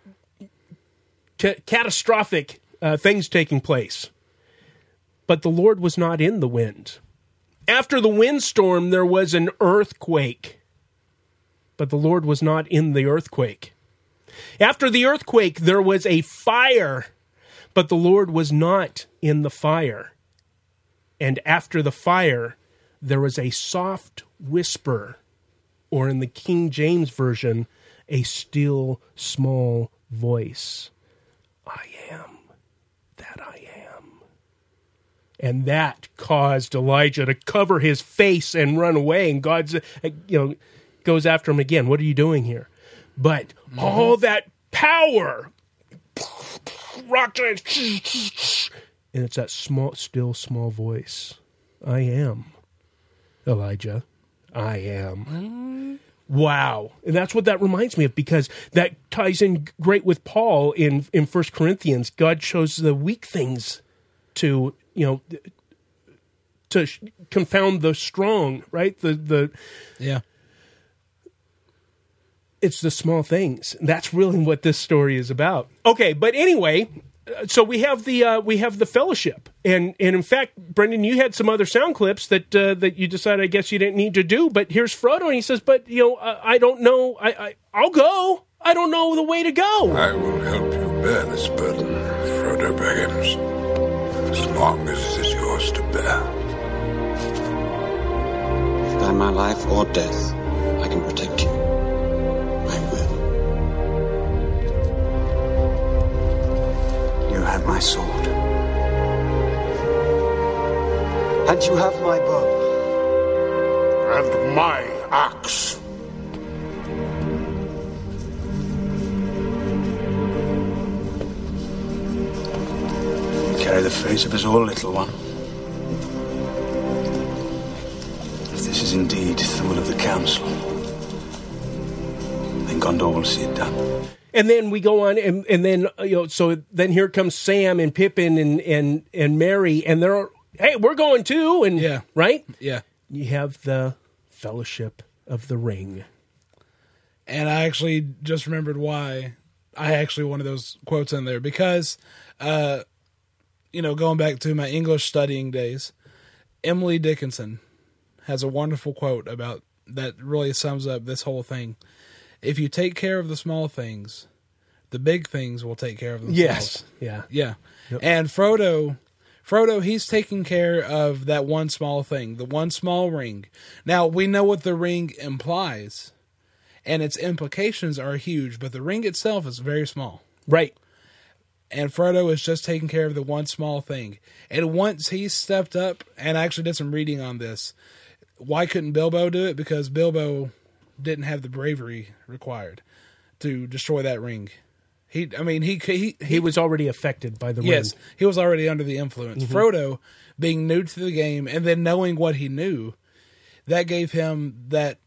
ca- catastrophic uh, things taking place. But the Lord was not in the wind. After the windstorm, there was an earthquake. But the Lord was not in the earthquake. After the earthquake, there was a fire. But the Lord was not in the fire. And after the fire, there was a soft whisper or in the King James Version, a still small voice. I am that I am. And that caused Elijah to cover his face and run away. And God's, you know, goes after him again. What are you doing here? But mm-hmm. all that power, rock giants, and it's that small, still small voice. I am Elijah. I am. Mm-hmm. Wow. And that's what that reminds me of, because that ties in great with Paul in, in First Corinthians. God shows the weak things to, you know, to sh- confound the strong, right? The, the,
yeah.
It's the small things. That's really what this story is about. Okay. But anyway, so we have the, uh, we have the fellowship. And, and in fact, Brendan, you had some other sound clips that, uh, that you decided, I guess you didn't need to do, but here's Frodo. And he says, but you know, I, I don't know. I, I, I'll go. I don't know the way to go.
I will help you bear this burden, Frodo Baggins, as long as it is yours to bear.
If by my life or death, I can protect you, I will. You have my sword. And you have my bow.
And my axe.
Carry the fate of us all, little one. If this is indeed the will of the council, then Gondor will see it done.
And then we go on, and, and then, you know, so then here comes Sam and Pippin and, and, and Merry, and they're, hey, we're going too, and
yeah.
right?
Yeah.
You have the Fellowship of the Ring.
And I actually just remembered why I actually wanted those quotes in there, because, uh, you know, going back to my English studying days, Emily Dickinson has a wonderful quote about that really sums up this whole thing. If you take care of the small things, the big things will take care of themselves.
Yes. Yeah.
Yeah.
Yep.
And Frodo, Frodo, he's taking care of that one small thing, the one small ring. Now, we know what the ring implies, and its implications are huge, but the ring itself is very small.
Right.
And Frodo is just taking care of the one small thing. And once he stepped up, and I actually did some reading on this, why couldn't Bilbo do it? Because Bilbo didn't have the bravery required to destroy that ring. He, I mean, he he he,
he was already affected by the ring.
Yes, he was already under the influence.
Mm-hmm.
Frodo, being new to the game and then knowing what he knew, that gave him that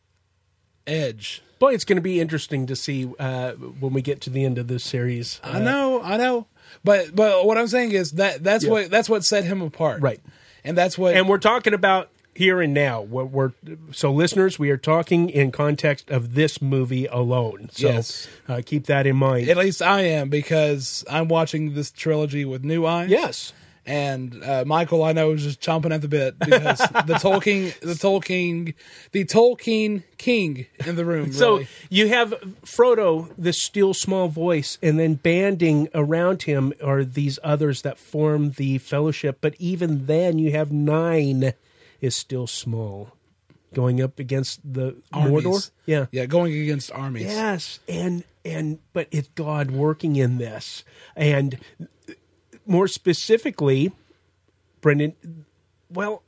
edge.
Boy, it's going to be interesting to see uh, when we get to the end of this series. Uh,
I know, I know, but but what I'm saying is that that's yeah. what that's what set him apart,
right?
And that's what,
and we're talking about here and now. What we're so listeners, we are talking in context of this movie alone. So
yes.
uh, keep that in mind.
At least I am, because I'm watching this trilogy with new eyes.
Yes.
And uh, Michael, I know, is just chomping at the bit because the Tolkien, the Tolkien, the Tolkien king in the room.
So
really.
You have Frodo, this still small voice, and then banding around him are these others that form the Fellowship. But even then, you have nine is still small, going up against the
armies.
Mordor. Yeah,
yeah, going against armies.
Yes, and and but it's God working in this, and more specifically, Brendan. Well,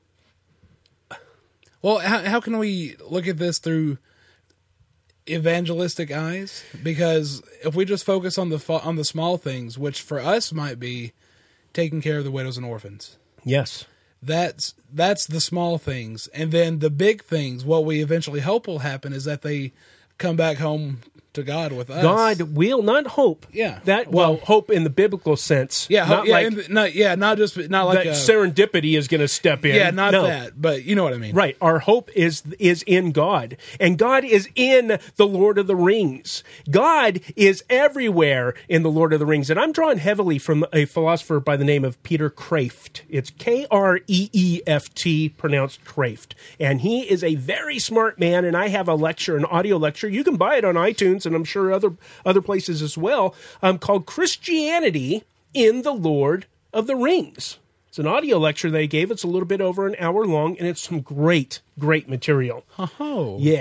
well, how how can we look at this through evangelistic eyes? Because if we just focus on the on the small things, which for us might be taking care of the widows and orphans.
Yes.
That's that's the small things. And then the big things, what we eventually hope will happen is that they come back home to God with us.
God will, not hope.
Yeah.
That well, well hope in the biblical sense.
Yeah,
not
yeah,
like
the, not yeah, not just not like
that
a,
serendipity is going to step in.
Yeah, not
no.
that, but you know what I mean.
Right. Our hope is is in God, and God is in the Lord of the Rings. God is everywhere in the Lord of the Rings, and I'm drawing heavily from a philosopher by the name of Peter Kreeft. It's K R E E F T, pronounced Kreeft, and he is a very smart man. And I have a lecture, an audio lecture. You can buy it on iTunes, and I'm sure other other places as well, um, called Christianity in the Lord of the Rings. It's an audio lecture they gave. It's a little bit over an hour long, and it's some great, great material.
Oh.
Yeah.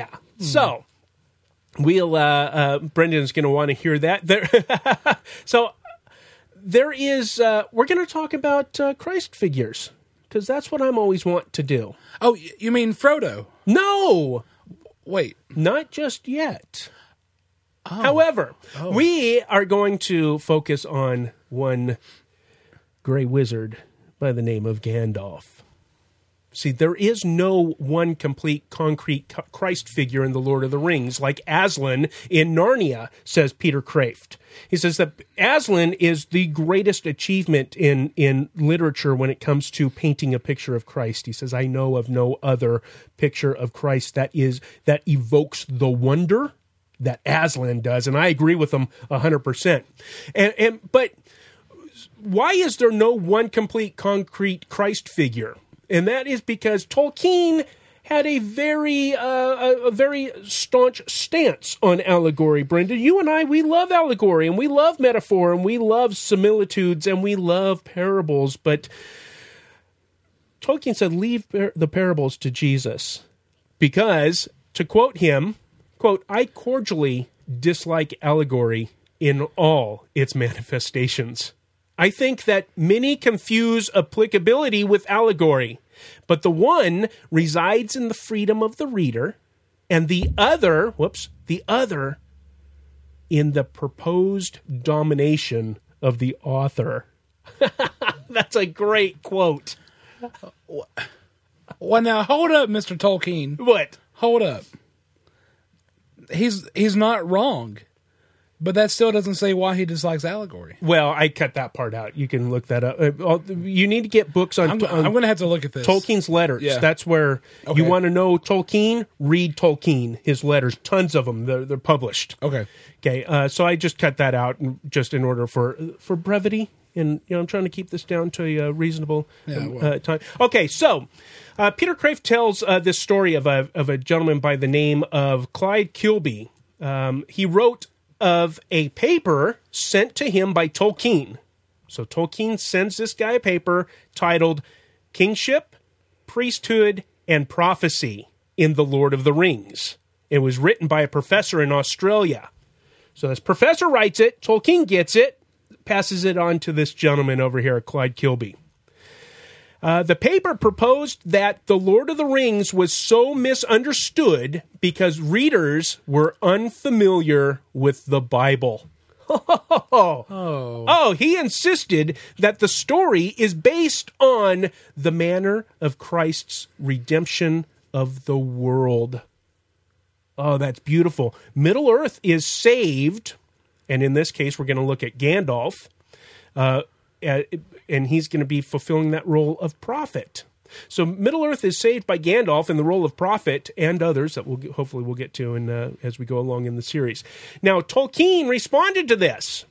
So we'll. Uh, uh, Brendan's going to want to hear that. There. So there is. Uh, we're going to talk about uh, Christ figures because that's what I'm always want to do.
Oh, you mean Frodo?
No.
Wait,
not just yet.
Oh.
However,
oh.
we are going to focus on one gray wizard by the name of Gandalf. See, there is no one complete concrete Christ figure in The Lord of the Rings, like Aslan in Narnia, says Peter Kraft. He says that Aslan is the greatest achievement in, in literature when it comes to painting a picture of Christ. He says, I know of no other picture of Christ that is that evokes the wonder that Aslan does, and I agree with him one hundred percent. And, and but why is there no one complete concrete Christ figure? And that is because Tolkien had a very uh, a, a very staunch stance on allegory, Brenda. You and I, we love allegory, and we love metaphor, and we love similitudes, and we love parables. But Tolkien said, leave par- the parables to Jesus. Because, to quote him, quote, I cordially dislike allegory in all its manifestations. I think that many confuse applicability with allegory, but the one resides in the freedom of the reader, and the other, whoops, the other in the proposed domination of the author. That's a great quote.
Well, now, hold up, Mister Tolkien.
What?
Hold up. He's he's not wrong. But that still doesn't say why he dislikes allegory.
Well, I cut that part out. You can look that up. Uh, You need to get books on.
I'm, I'm going to have to look at this.
Tolkien's letters.
Yeah.
That's where
Okay.
you want to know Tolkien. Read Tolkien. His letters, tons of them. They're, they're published.
Okay.
Okay. Uh, so I just cut that out, just in order for for brevity, and you know I'm trying to keep this down to a reasonable
Yeah,
um,
well.
uh, time. Okay. So uh, Peter Kraft tells uh, this story of a of a gentleman by the name of Clyde Kilby. Um, he wrote of a paper sent to him by Tolkien. So Tolkien sends this guy a paper titled Kingship, Priesthood, and Prophecy in The Lord of the Rings. It was written by a professor in Australia. So this professor writes it, Tolkien gets it, passes it on to this gentleman over here, Clyde Kilby. Uh, the paper proposed that The Lord of the Rings was so misunderstood because readers were unfamiliar with the Bible. Oh. oh, he insisted that the story is based on the manner of Christ's redemption of the world. Oh, that's beautiful. Middle-earth is saved, and in this case, we're going to look at Gandalf, uh, and he's going to be fulfilling that role of prophet. So Middle-earth is saved by Gandalf in the role of prophet and others that we'll hopefully we'll get to in, uh, as we go along in the series. Now, Tolkien responded to this.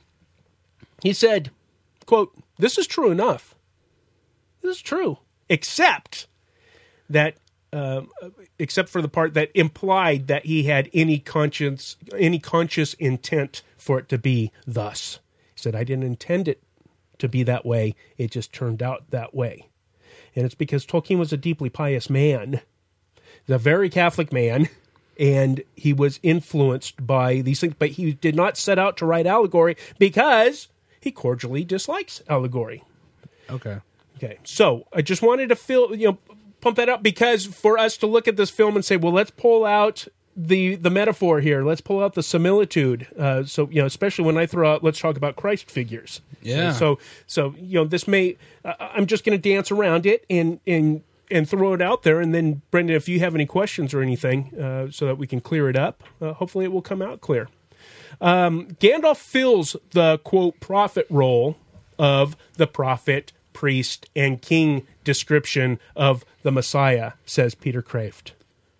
He said, quote, this is true enough. This is true, except that uh, except for the part that implied that he had any conscience, any conscious intent for it to be thus. He said, I didn't intend it to be that way. It just turned out that way. And it's because Tolkien was a deeply pious man. He's a very Catholic man, and he was influenced by these things, but he did not set out to write allegory because he cordially dislikes allegory.
Okay.
Okay. So I just wanted to fill, you know, pump that up because for us to look at this film and say, well, let's pull out the the metaphor here. Let's pull out the similitude. Uh, so, you know, especially when I throw out, let's talk about Christ figures.
Yeah.
So, so you know, this may, uh, I'm just going to dance around it and, and, and throw it out there. And then, Brendan, if you have any questions or anything, uh, so that we can clear it up, uh, hopefully it will come out clear. Um, Gandalf fills the, quote, prophet role of the prophet, priest, and king description of the Messiah, says Peter Kraft.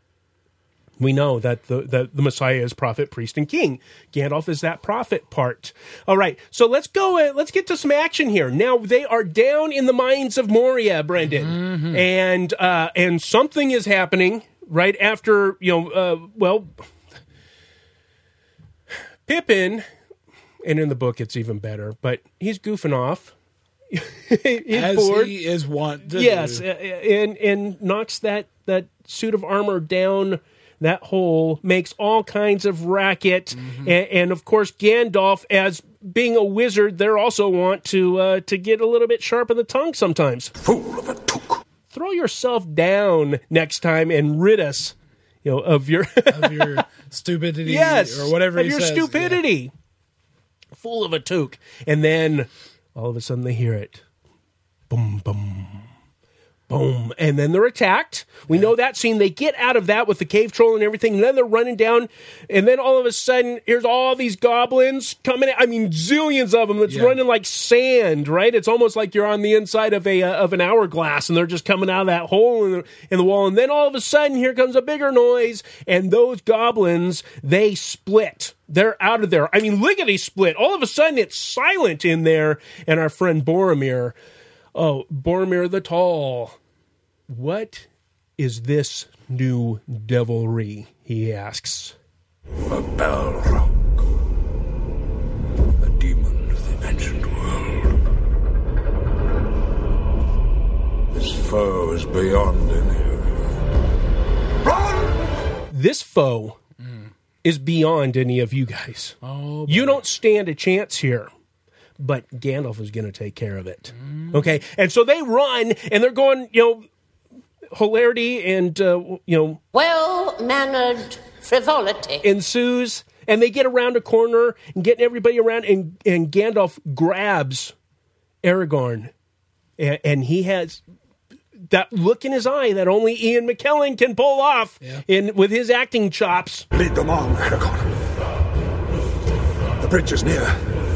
We know that the, the, the Messiah is prophet, priest, and king. Gandalf is that prophet part. All right, so let's go. Uh, let's get to some action here. Now they are down in the mines of Moria, Brendan, mm-hmm. and uh, and something is happening right after you know. Uh, well, Pippin, and in the book it's even better, but he's goofing off. he's
As
bored.
he is wont to
yes,
do.
and and knocks that that suit of armor down That hole makes all kinds of racket. Mm-hmm. And, and, of course, Gandalf, as being a wizard, they also want to uh, to get a little bit sharp in the tongue sometimes.
Fool of a took.
Throw yourself down next time and rid us, you know, of your
of your stupidity,
yes,
or whatever
of
he
your
says.
stupidity.
Yeah.
Fool of a toque. And then all of a sudden they hear it. Boom, boom, boom. And then they're attacked. We yeah. know that scene. They get out of that with the cave troll and everything. And then they're running down. And then all of a sudden, here's all these goblins coming in. I mean, zillions of them. It's yeah. running like sand, right? It's almost like you're on the inside of a uh, of an hourglass. And they're just coming out of that hole in the, in the wall. And then all of a sudden, here comes a bigger noise. And those goblins, they split. They're out of there. I mean, lickety split. All of a sudden, it's silent in there. And our friend Boromir, oh, Boromir the Tall, what is this new devilry, he asks.
A Balrog, a demon of the ancient world. This foe is beyond any of you. Run!
This foe mm. is beyond any of you guys. Oh, you don't stand a chance here. But Gandalf is going to take care of it. Mm. Okay? And so they run, and they're going, you know, hilarity and, uh, you know...
well-mannered frivolity
ensues, and they get around a corner and getting everybody around, and, and Gandalf grabs Aragorn. And, and he has that look in his eye that only Ian McKellen can pull off yeah. in with his acting chops.
Lead them on, Aragorn. The bridge is near.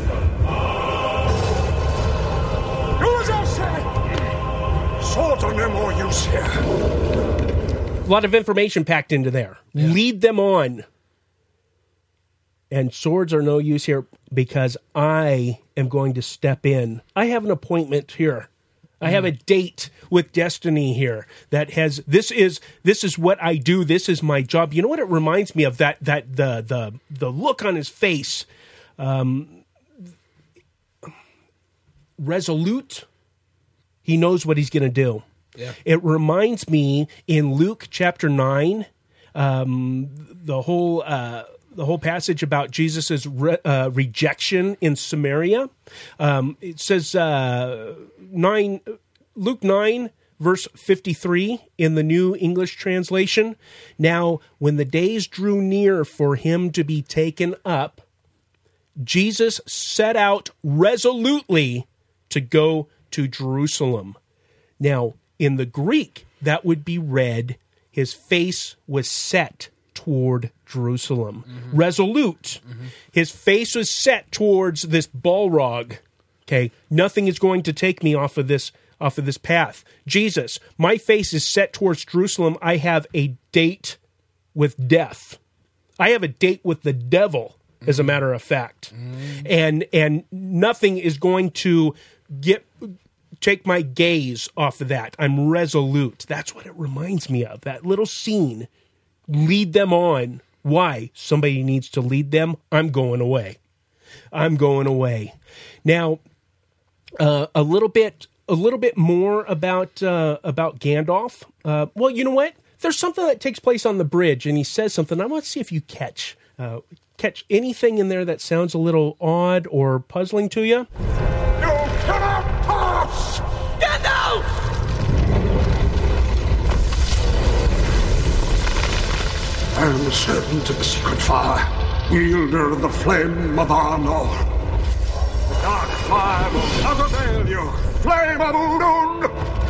Swords are no more use here.
A lot of information packed into there. Yeah. Lead them on. And swords are no use here because I am going to step in. I have an appointment here. I have a date with destiny here that has this is this is what I do. This is my job. You know what it reminds me of? That that the the the look on his face. Um, resolute. He knows what he's going to do. Yeah. It reminds me in Luke chapter nine, um, the whole uh, the whole passage about Jesus' re- uh, rejection in Samaria. Um, it says uh, nine Luke nine verse fifty-three in the New English translation. Now, when the days drew near for him to be taken up, Jesus set out resolutely to go to Jerusalem. Now, in the Greek, that would be read, his face was set toward Jerusalem. Mm-hmm. Resolute. Mm-hmm. His face was set towards this Balrog. Okay, nothing is going to take me off of this off of this path. Jesus, my face is set towards Jerusalem. I have a date with death. I have a date with the devil, mm-hmm. as a matter of fact. Mm-hmm. And and nothing is going to get take my gaze off of that. I'm resolute. That's what it reminds me of. That little scene. Lead them on. Why? Somebody needs to lead them. I'm going away. I'm going away. Now, uh, a little bit, a little bit more about uh, about Gandalf. Uh, well, you know what? There's something that takes place on the bridge, and he says something. I want to see if you catch uh, catch anything in there that sounds a little odd or puzzling to you.
I am the servant of the secret fire, wielder of the flame of Arnor. The dark fire will not avail you, flame of Udun!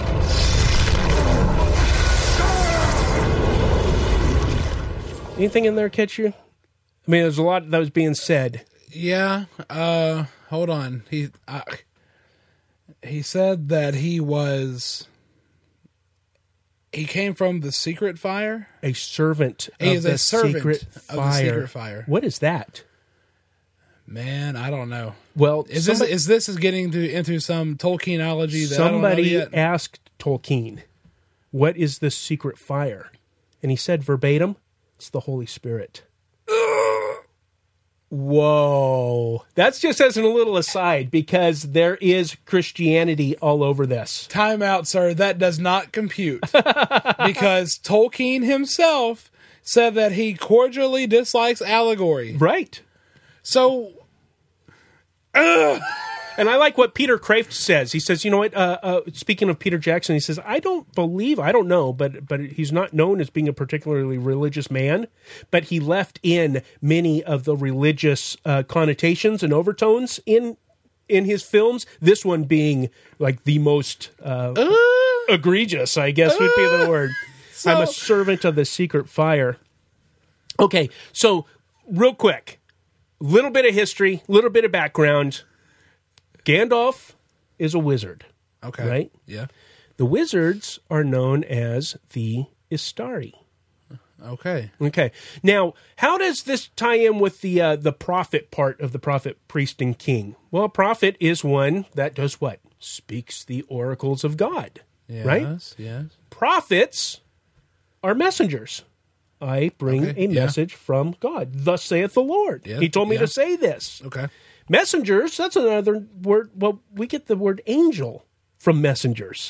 Anything in there catch you? I mean, there's a lot that was being said.
Yeah. Uh, hold on. He uh, he said that he was. He came from the secret fire?
A servant
he
of
is
the
a servant
secret
of
fire.
the secret fire.
What is that?
Man, I don't know.
Well,
is
somebody,
this is this is getting to, into some Tolkienology that
somebody
I don't know yet?
asked Tolkien, "What is this secret fire?" And he said verbatim, "It's the Holy Spirit." Whoa. That's just as a little aside, because there is Christianity all over this.
Time out, sir. That does not compute. Because Tolkien himself said that he cordially dislikes allegory.
Right.
So, ugh.
And I like what Peter Kraft says. He says, you know what, uh, uh, speaking of Peter Jackson, he says, I don't believe, I don't know, but but he's not known as being a particularly religious man, but he left in many of the religious uh, connotations and overtones in in his films, this one being like the most uh, uh, egregious, I guess uh, would be the word. So, I'm a servant of the secret fire. Okay, so real quick, little bit of history, little bit of background. Gandalf is a wizard.
Okay.
Right?
Yeah.
The wizards are known as the Istari.
Okay.
Okay. Now, how does this tie in with the uh, the prophet part of the prophet, priest, and king? Well, a prophet is one that does what? Speaks the oracles of God.
Yes,
right?
Yes.
Prophets are messengers. I bring
okay,
a
yeah.
message from God. Thus saith the Lord.
Yeah,
he told me
yeah.
to say this.
Okay.
Messengers, that's another word. Well, we get the word angel from messengers.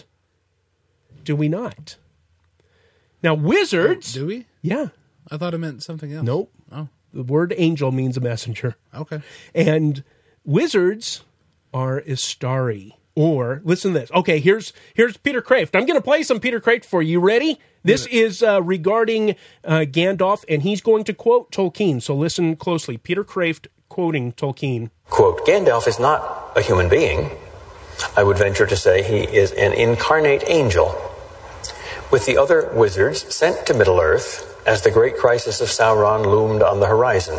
Do we not? Now, wizards...
Oh, do we?
Yeah.
I thought it meant something else.
Nope.
Oh.
The word angel means a messenger.
Okay.
And wizards are Istari. Or, listen to this. Okay, here's here's Peter Kraft. I'm going to play some Peter Kraft for you. Ready? This is uh, regarding uh, Gandalf, and he's going to quote Tolkien. So listen closely. Peter Kraft quoting Tolkien.
Quote, Gandalf is not a human being. I would venture to say he is an incarnate angel. With the other wizards sent to Middle-earth as the great crisis of Sauron loomed on the horizon.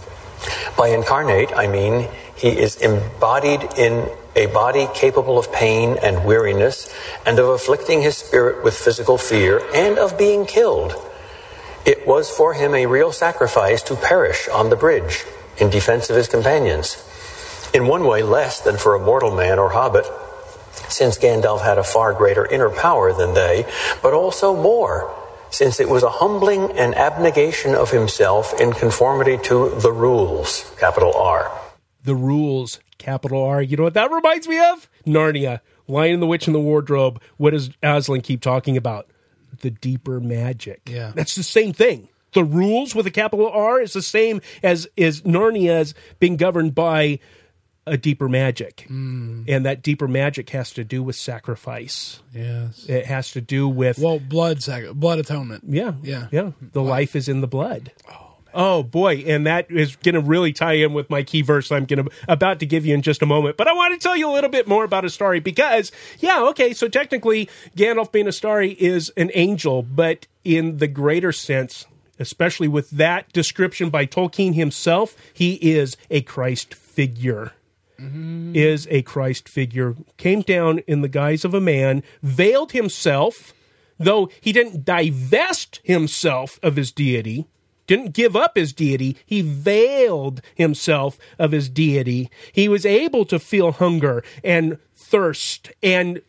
By incarnate, I mean he is embodied in a body capable of pain and weariness and of afflicting his spirit with physical fear and of being killed. It was for him a real sacrifice to perish on the bridge in defense of his companions. In one way less than for a mortal man or hobbit, since Gandalf had a far greater inner power than they, but also more, since it was a humbling and abnegation of himself in conformity to the rules, capital R.
The rules, capital R. You know what that reminds me of? Narnia, Lion, the Witch, and the Wardrobe. What does Aslan keep talking about? The deeper magic.
Yeah.
That's the same thing. The rules with a capital R is the same as is Narnia's being governed by a deeper magic.
Mm.
And that deeper magic has to do with sacrifice.
Yes.
It has to do with...
Well, blood sac- blood atonement.
Yeah.
Yeah.
Yeah. The
Wow.
life is in the blood. Oh, oh boy. And that is going to really tie in with my key verse I'm going to about to give you in just a moment. But I want to tell you a little bit more about Astari because, yeah, okay, so technically Gandalf being Astari is an angel, but in the greater sense, especially with that description by Tolkien himself, he is a Christ figure. Mm-hmm. Is a Christ figure, came down in the guise of a man, veiled himself, though he didn't divest himself of his deity, didn't give up his deity, he veiled himself of his deity. He was able to feel hunger and thirst and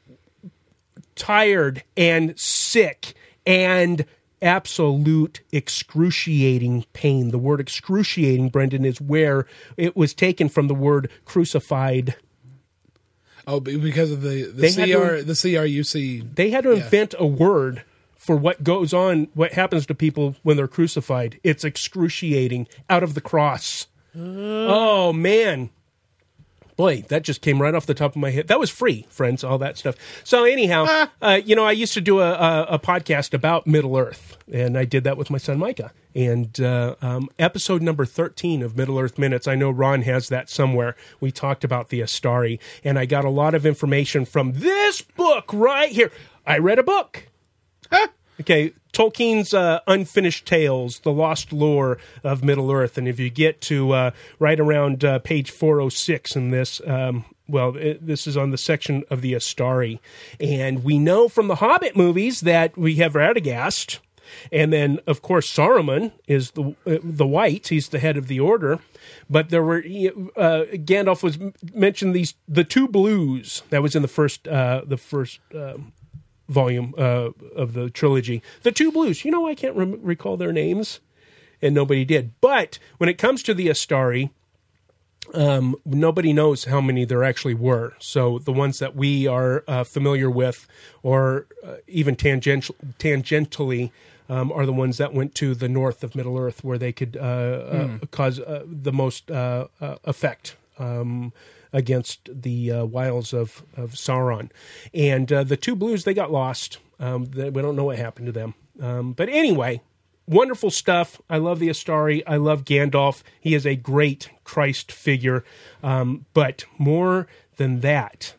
tired and sick and absolute excruciating pain. The word excruciating, Brendan, is where it was taken from the word crucified.
Oh, because of the the
They had
C R
to-
the C R U C.
They had to
Yeah.
invent a word for what goes on, what happens to people when they're crucified. It's excruciating, out of the cross. Oh, man. Boy, that just came right off the top of my head. That was free, friends, all that stuff. So anyhow, uh, you know, I used to do a, a, a podcast about Middle-earth, and I did that with my son Micah. And uh, um, episode number thirteen of Middle-earth Minutes, I know Ron has that somewhere. We talked about the Astari, and I got a lot of information from this book right here. I read a book. Okay, Tolkien's uh, Unfinished Tales, The Lost Lore of Middle-earth. And if you get to uh, right around uh, page four oh six in this, um, well, it, this is on the section of the Astari. And we know from the Hobbit movies that we have Radagast. And then, of course, Saruman is the uh, the White. He's the head of the Order. But there were, uh, Gandalf was mentioned these, the two blues. That was in the first, uh, the first, um, volume uh, of the trilogy. The two blues, you know, I can't rem- recall their names, and nobody did. But when it comes to the Astari, um, nobody knows how many there actually were. So the ones that we are uh, familiar with, or uh, even tangential, tangentially um, are the ones that went to the north of Middle Earth, where they could uh,
Mm.
uh, cause uh, the most uh, uh, effect um, against the uh, wiles of, of Sauron. And uh, the two blues, they got lost. Um, they, we don't know what happened to them. Um, but anyway, wonderful stuff. I love the Astari. I love Gandalf. He is a great Christ figure. Um, but more than that,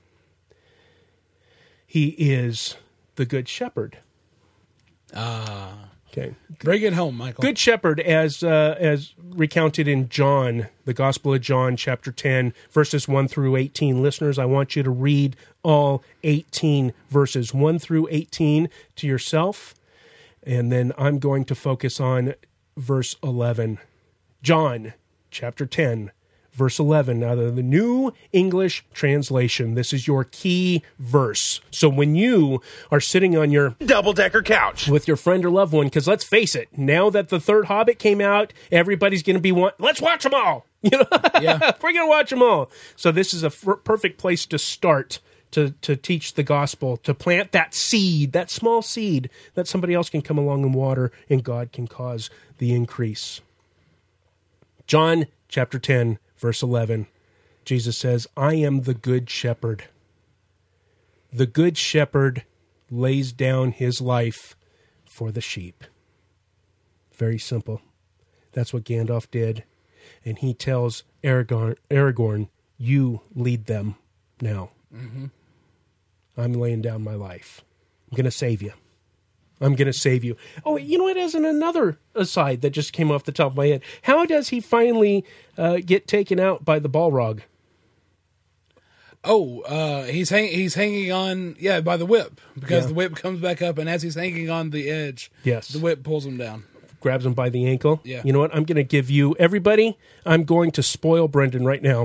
he is the Good Shepherd.
Ah.
Okay.
Bring it home, Michael.
Good Shepherd, as uh, as recounted in John, the Gospel of John, chapter ten, verses one through eighteen. Listeners, I want you to read all eighteen verses, one through eighteen, to yourself, and then I'm going to focus on verse eleven. John, chapter ten, verse eleven, out of the New English Translation. This is your key verse. So when you are sitting on your double-decker couch with your friend or loved one, because let's face it, now that the third Hobbit came out, everybody's going to be one. Let's watch them all. You know,
Yeah.
we're going to watch them all. So this is a f- perfect place to start to to teach the gospel, to plant that seed, that small seed that somebody else can come along and water, and God can cause the increase. John chapter ten. Verse eleven, Jesus says, I am the good shepherd. The good shepherd lays down his life for the sheep. Very simple. That's what Gandalf did. And he tells Aragorn, Aragorn, you lead them now.
Mm-hmm.
I'm laying down my life. I'm going to save you. I'm going to save you. Oh, you know what? As an another aside that just came off the top of my head. How does he finally uh, get taken out by the Balrog?
Oh, uh, he's hang- he's hanging on, yeah, by the whip, because
Yeah.
the whip comes back up, and as he's hanging on the edge,
Yes.
the whip pulls him down.
Grabs him by the ankle.
Yeah.
You know what? I'm going to give you, everybody, I'm going to spoil Brendan right now.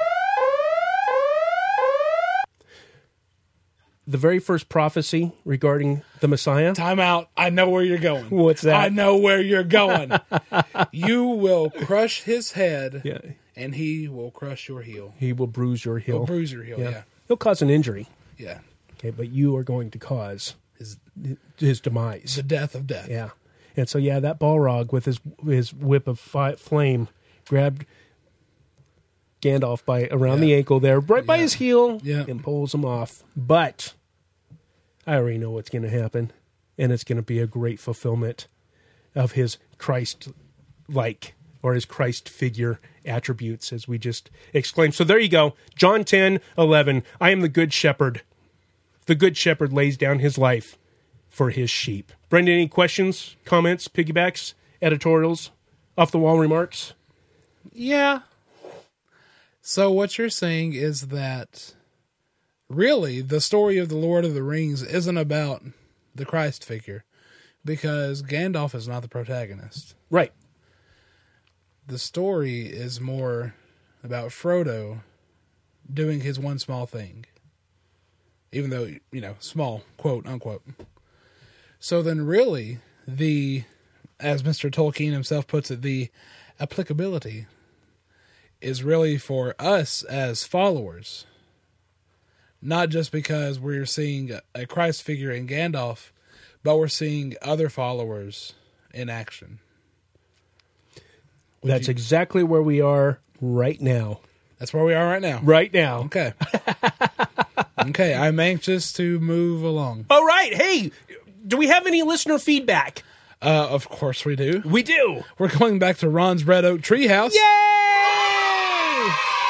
The very first prophecy regarding the Messiah.
Time out. I know where you're going.
What's that?
I know where you're going. You will crush his head,
Yeah.
and he will crush your heel.
He will bruise your heel.
He'll bruise your heel, yeah.
He'll cause an injury.
Yeah.
Okay, but you are going to cause
His,
his demise.
the death of death.
Yeah. And so, yeah, that Balrog with his his whip of fi- flame grabbed Gandalf by around
Yeah.
the ankle there, right by his heel,
Yeah.
and pulls him off. But I already know what's going to happen, and it's going to be a great fulfillment of his Christ-like or his Christ figure attributes, as we just exclaimed. So there you go. John ten eleven. I am the good shepherd. The good shepherd lays down his life for his sheep. Brendan, any questions, comments, piggybacks, editorials, off-the-wall remarks?
Yeah. So what you're saying is that really the story of the Lord of the Rings isn't about the Christ figure, because Gandalf is not the protagonist.
Right.
The story is more about Frodo doing his one small thing. Even though, you know, small, quote, unquote. So then really, the, as Mister Tolkien himself puts it, the applicability is really for us as followers. Not just because we're seeing a Christ figure in Gandalf, but we're seeing other followers in action. Would
That's
you-
exactly where we are right now.
That's where we are right now.
Right now.
Okay. Okay, I'm anxious to move along.
All right. Hey, do we have any listener feedback?
Uh, of course we do.
We do.
We're going back to Ron's Red Oak Treehouse.
Yay!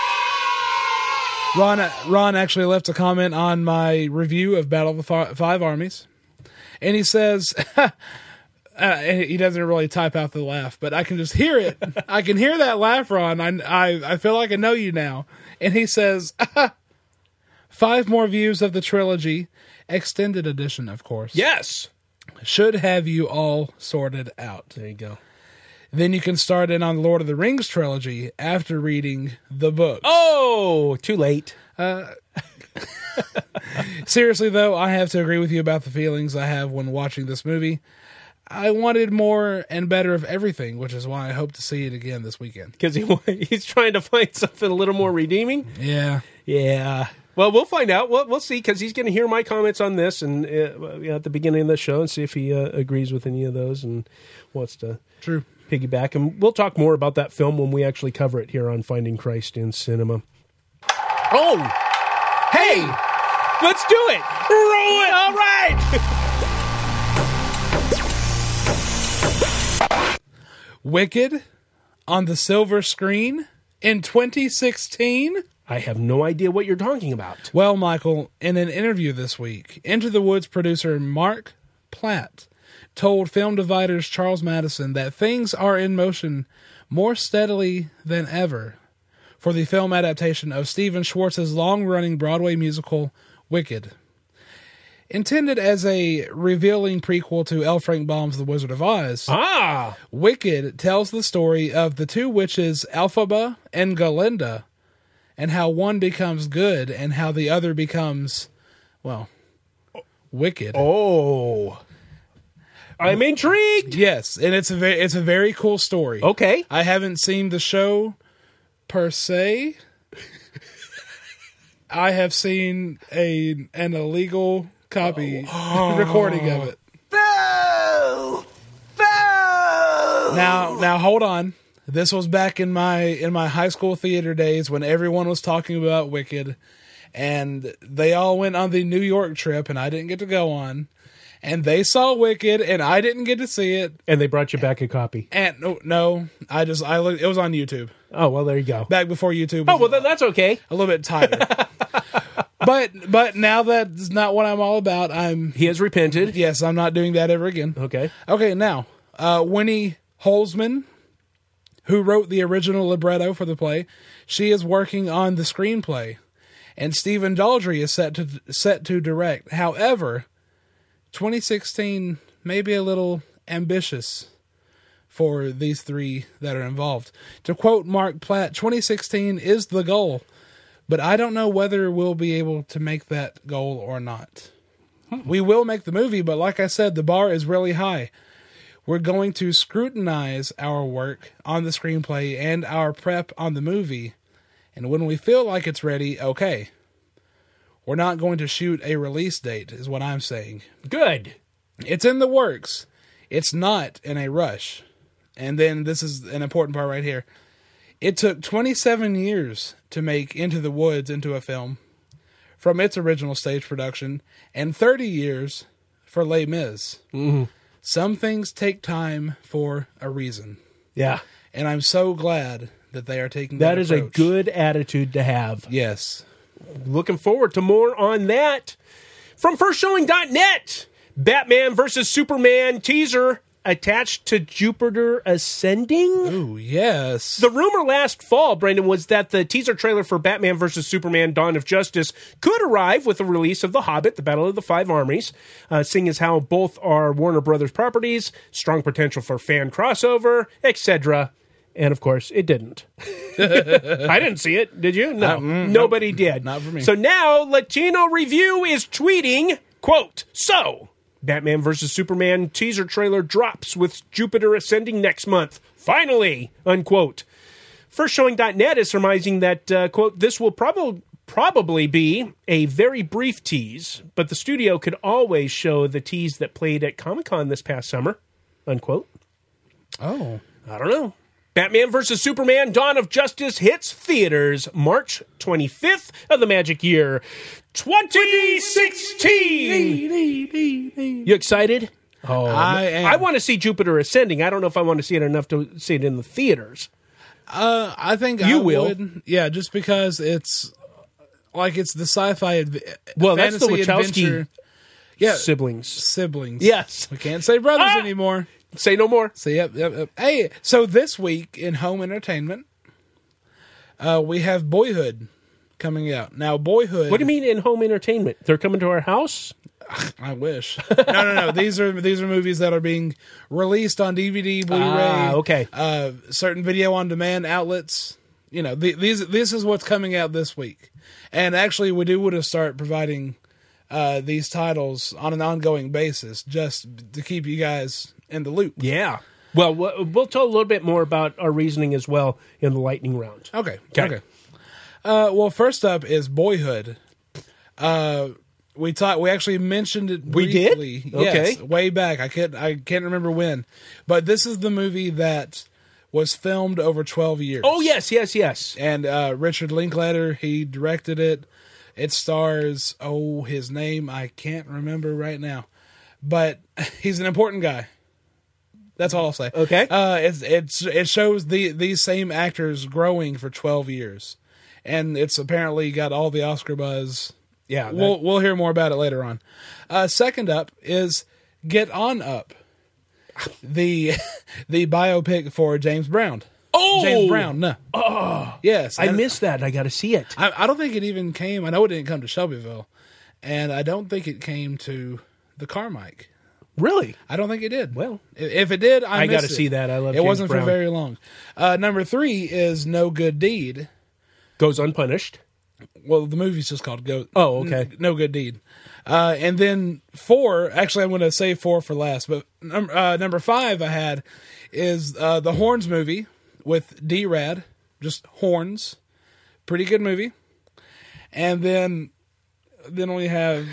Ron, Ron actually left a comment on my review of Battle of the Fi- Five Armies. And he says, uh, he doesn't really type out the laugh, but I can just hear it. I can hear that laugh, Ron. I, I, I feel like I know you now. And he says, five more views of the trilogy, extended edition, of course.
Yes.
Should have you all sorted out.
There you go.
Then you can start in on the Lord of the Rings trilogy after reading the book.
Oh, too late.
Uh, seriously, though, I have to agree with you about the feelings I have when watching this movie. I wanted more and better of everything, which is why I hope to see it again this weekend.
Because he, he's trying to find something a little more redeeming?
Yeah.
Yeah. Well, we'll find out. We'll, we'll see, because he's going to hear my comments on this and uh, at the beginning of the show and see if he uh, agrees with any of those and wants to
True.
piggyback. And we'll talk more about that film when we actually cover it here on Finding Christ in Cinema. Oh! Hey! Let's do it! Roll it! All right!
Wicked on the silver screen in twenty sixteen?
I have no idea what you're talking about.
Well, Michael, in an interview this week, Into the Woods producer Mark Platt told Film Divider's Charles Madison that things are in motion more steadily than ever for the film adaptation of Stephen Schwartz's long-running Broadway musical, Wicked. Intended as a revealing prequel to L. Frank Baum's The Wizard of Oz,
ah,
Wicked tells the story of the two witches, Elphaba and Galinda, and how one becomes good and how the other becomes, well, wicked.
Oh, I'm intrigued.
Yes, and it's a very, it's a very cool story.
Okay.
I haven't seen the show per se. I have seen a an illegal copy
Oh.
recording of it.
Boo! Boo!
Now, now hold on. This was back in my in my high school theater days when everyone was talking about Wicked, and they all went on the New York trip, and I didn't get to go on. And they saw Wicked, and I didn't get to see it.
And they brought you back a copy.
And no, no, I just I looked. It was on YouTube.
Oh well, there you go.
Back before YouTube.
Oh well, then that's okay.
A little bit tighter. but but now that's not what I'm all about. I'm
he has repented.
Yes, I'm not doing that ever again.
Okay.
Okay. Now, uh, Winnie Holzman, who wrote the original libretto for the play, she is working on the screenplay, and Stephen Daldry is set to set to direct. However, twenty sixteen may be a little ambitious for these three that are involved. To quote Mark Platt, twenty sixteen is the goal, but I don't know whether we'll be able to make that goal or not. Hmm. We will make the movie, but like I said, the bar is really high. We're going to scrutinize our work on the screenplay and our prep on the movie, and when we feel like it's ready, okay. We're not going to shoot a release date, is what I'm saying.
Good.
It's in the works. It's not in a rush. And then this is an important part right here. It took twenty-seven years to make Into the Woods into a film from its original stage production, and thirty years for Les Mis.
Mm-hmm.
Some things take time for a reason.
Yeah.
And I'm so glad that they are taking
that
that
is
approach.
a good attitude to have.
Yes.
Looking forward to more on that. From first showing dot net, Batman versus Superman teaser attached to Jupiter Ascending.
Ooh, yes.
The rumor last fall, Brendan, was that the teaser trailer for Batman versus Superman Dawn of Justice could arrive with the release of The Hobbit, The Battle of the Five Armies, uh, seeing as how both are Warner Brothers properties, strong potential for fan crossover, et cetera. And, of course, it didn't. I didn't see it. Did you? No.
Uh, mm,
Nobody
no,
did.
Not for me.
So now Latino Review is tweeting, quote, so Batman versus Superman teaser trailer drops with Jupiter Ascending next month. Finally, unquote. first showing dot net is surmising that, uh, quote, this will probably probably be a very brief tease, but the studio could always show the tease that played at Comic-Con this past summer, unquote.
Oh.
I don't know. Batman versus Superman Dawn of Justice hits theaters March twenty-fifth of the magic year twenty sixteen. You excited? Oh,
I am.
I want to see Jupiter Ascending. I don't know if I want to see it enough to see it in the theaters.
Uh, I think
You
I
will.
would. Yeah, just because it's like it's the sci-fi adv-
Well, that's the
fantasy
Wachowski
adventure. Yeah,
siblings.
siblings.
Yes.
We can't say brothers
Ah!
anymore.
Say no more.
So yep, yep, yep. Hey, so this week in home entertainment, uh, we have Boyhood coming out. Now, Boyhood.
What do you mean in home entertainment? They're coming to our house?
I wish. No, no, no. These are these are movies that are being released on D V D, Blu-ray.
Ah, okay.
Uh, certain video on demand outlets. You know, the, these this is what's coming out this week. And actually, we do want to start providing uh, these titles on an ongoing basis, just to keep you guys in the loop.
Yeah. Well, we'll we'll tell a little bit more about our reasoning as well in the lightning round.
Okay.
Okay.
Okay. Uh, well, first up is Boyhood. Uh, we talked. We actually mentioned it
We did?
briefly.
Okay.
Yes, way back. I can't. I can't remember when, but this is the movie that was filmed over twelve years.
Oh yes, yes, yes.
And uh, Richard Linklater, he directed it. It stars, oh, his name I can't remember right now, but he's an important guy. That's all I'll say.
Okay.
Uh, it's it's it shows the these same actors growing for twelve years, and it's apparently got all the Oscar buzz.
Yeah, that-
we'll we'll hear more about it later on. Uh, second up is Get On Up, the the biopic for James Brown.
Oh,
James Brown. No.
Oh,
yes.
I
and
missed that. I got to see it.
I, I don't think it even came. I know it didn't come to Shelbyville, and I don't think it came to the Carmike.
Really?
I don't think it did.
Well,
if it did, I,
I got to
missed it.
see that. I love.
It
James
wasn't
Brown.
for very long. Uh, number three is No Good Deed.
Goes unpunished.
Well, the movie's just called Go.
Oh, okay.
N- no Good Deed. Uh, and then four. Actually, I'm going to say four for last. But num- uh, number five I had is uh, the Horns movie with D-Rad. Just Horns. Pretty good movie. And then then we have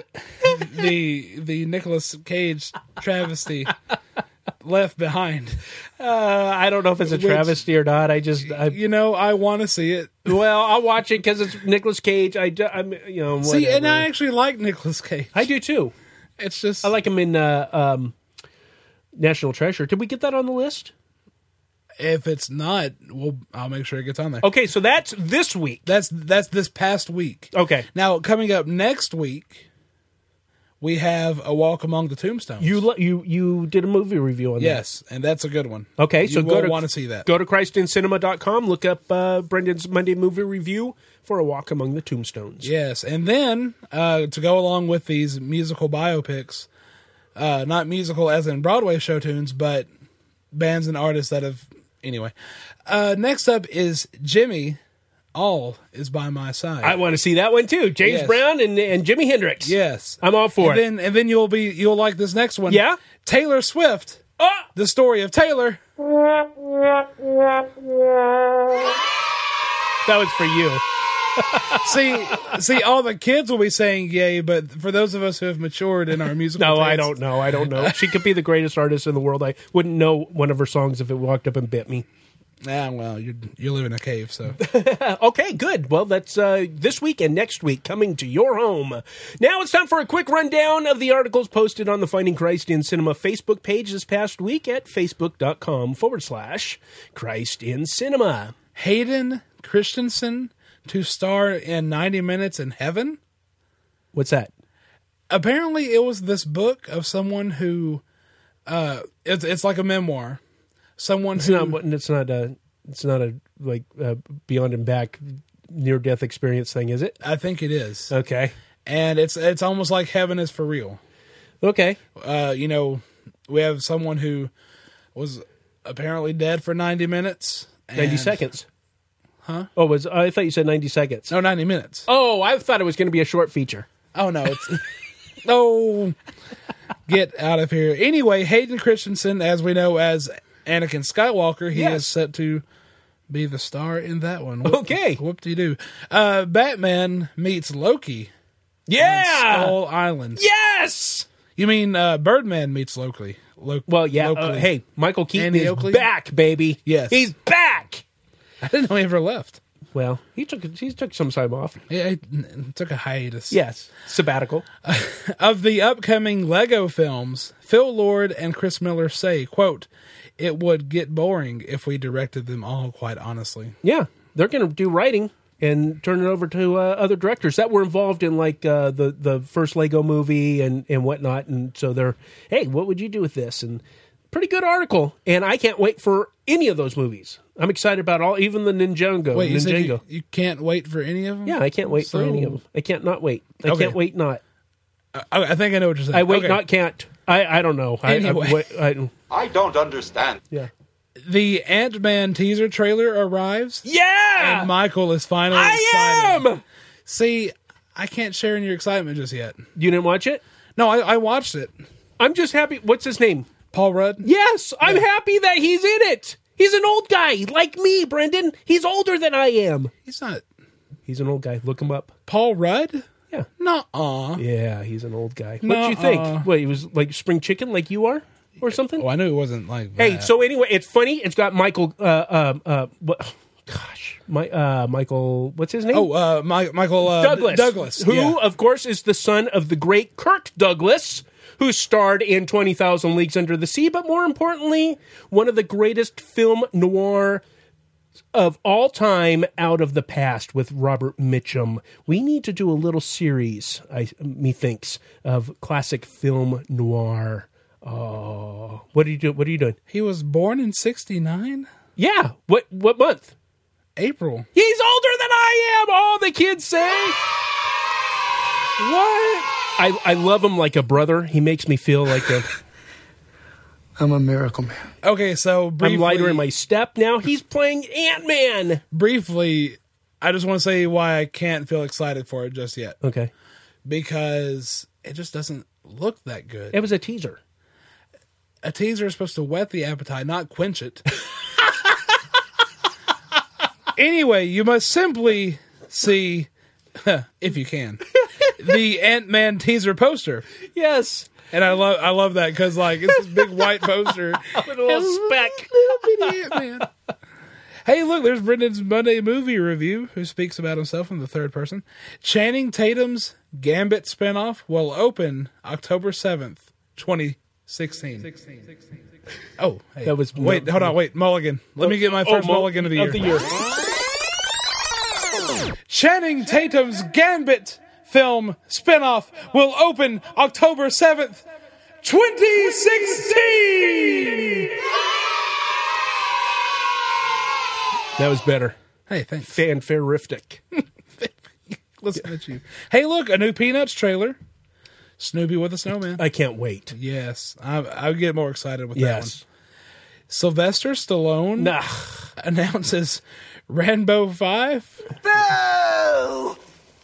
the the Nicolas Cage travesty, Left Behind.
Uh, I don't know if it's a
Which-
travesty or not. I just, I,
You know, I want to see it.
well, I'll watch it because it's Nicolas Cage. I, ju- I'm, you know, whatever.
See, and I actually like Nicolas Cage.
I do too.
It's just
I like him in uh, um, National Treasure. Did we get that on the list?
if it's not, we'll I'll make sure it gets on there.
Okay, so that's this week.
That's that's this past week.
Okay.
Now coming up next week, we have A Walk Among the Tombstones.
You lo- you you did a movie review on that.
Yes, and that's a good one.
Okay, so
you
go
will
to
want to see that.
Go to Christ in Cinema dot com, look up uh, Brendan's Monday movie review for A Walk Among the Tombstones.
Yes, and then uh, to go along with these musical biopics, uh, not musical as in Broadway show tunes, but bands and artists that have. Anyway, uh, next up is Jimmy. All is by my side.
I want to see that one too. James
Yes.
Brown and and Jimi Hendrix.
Yes,
I'm all for
and
it.
Then and then you'll be you'll like this next one.
Yeah?
Taylor Swift.
Ah!
The story of Taylor.
That was for you.
see, see, all the kids will be saying yay, but for those of us who have matured in our musical,
No,
tastes,
I don't know. I don't know. She could be the greatest artist in the world. I wouldn't know one of her songs if it walked up and bit me.
Ah, well, you you live in a cave, so
Okay, good. Well, that's uh, this week and next week coming to your home. Now it's time for a quick rundown of the articles posted on the Finding Christ in Cinema Facebook page this past week at facebook.com forward slash Christ in Cinema.
Hayden Christensen to star in ninety minutes in Heaven.
What's that?
Apparently, it was this book of someone who, uh, it's it's like a memoir. Someone
It's
who
not. It's not a. It's not a like uh, beyond and back near death experience thing, is it?
I think it is.
Okay.
And it's it's almost like heaven is for real.
Okay.
Uh, you know, we have someone who was apparently dead for ninety minutes.
Ninety
and-
seconds.
Huh?
Oh, was I thought you said ninety seconds?
No, ninety minutes.
Oh, I thought it was going to be a short feature.
Oh no, it's oh, get out of here. Anyway, Hayden Christensen, as we know as Anakin Skywalker, he
Yes.
is set to be the star in that one. Whoop,
Okay.
whoop-de-doo. Uh, Batman meets Loki.
Yeah.
on Skull Island.
Yes.
You mean uh, Birdman meets Loki? Lo-
Well, yeah. Uh,
Locally.
hey, Michael Keaton
Andy
is
Oakley?
back, baby.
Yes.
he's back.
I didn't know he ever left.
Well, he took he took some time off.
Yeah, he took a hiatus.
Yes, sabbatical.
Of the upcoming Lego films, Phil Lord and Chris Miller say, quote, "It would get boring if we directed them all, quite honestly."
Yeah, they're going to do writing and turn it over to uh, other directors that were involved in like uh, the the first Lego movie and and whatnot. And so they're, hey, what would you do with this? And pretty good article. And I can't wait for any of those movies. I'm excited about all, even the Ninjago.
Wait, you said
Ninjago.
you, you can't wait for any of them?
Yeah, I can't wait
So-
for any of them. I can't not wait. I
Okay.
can't wait not.
I, I think I know what you're saying.
I wait
Okay.
not can't. I, I don't know. I,
Anyway.
I, I,
I don't understand.
yeah.
The Ant-Man teaser trailer arrives.
Yeah!
And Michael is finally
I
excited.
am!
See, I can't share in your excitement just yet.
You didn't watch it?
No, I, I watched it.
I'm just happy. What's his name?
Paul Rudd?
Yes, I'm happy that he's in it. He's an old guy like me, Brendan. He's older than I am.
He's not.
He's an old guy. Look him up.
Paul Rudd?
Yeah.
Nuh-uh.
Yeah, he's an old guy. What
Nuh-uh.
did you think? What, he was like spring chicken like you are? Or something?
Oh, I knew it wasn't like that.
Hey, so anyway, it's funny. It's got Michael, uh, uh, uh, what, gosh, my, uh, Michael, what's his name?
Oh, uh, My, Michael uh,
Douglas.
Douglas.
Who,
yeah.
of course, is the son of the great Kirk Douglas, who starred in twenty thousand Leagues Under the Sea, but more importantly, one of the greatest film noir of all time out of the past with Robert Mitchum. We need to do a little series, I methinks, of classic film noir. Oh, what are you doing? What are you doing?
He was born in sixty-nine?
Yeah. What what month?
April.
He's older than I am. All the kids say. What? I, I love him like a brother. He makes me feel like a.
I'm a miracle man.
Okay, so briefly,
I'm lighter in my step now. He's playing Ant-Man.
Briefly, I just want to say why I can't feel excited for it just yet.
Okay.
Because it just doesn't look that good.
It was a teaser.
A teaser is supposed to whet the appetite, not quench it. Anyway, you must simply see, if you can, the Ant-Man teaser poster.
Yes.
And I love I love that because, like, it's this big white poster.
With a little speck.
Little bitty Ant-Man. Hey, look, there's Brendan's Monday movie review, who speaks about himself in the third person. Channing Tatum's Gambit spinoff will open October seventh, twenty sixteen. Oh, hey.
That was
wait, hold on, wait, Mulligan. Let me get my first
oh,
Mulligan of the year.
Of the year.
Channing Tatum's Gambit film spinoff will open October seventh, twenty sixteen.
That was better.
Hey, thanks.
Fanfare-riftic.
Listen at you. Hey, look, a new Peanuts trailer. Snoopy with a snowman.
I can't wait.
Yes, I I get more excited with
Yes.
that one. Sylvester Stallone
Nah.
announces Rambo five.
Boo!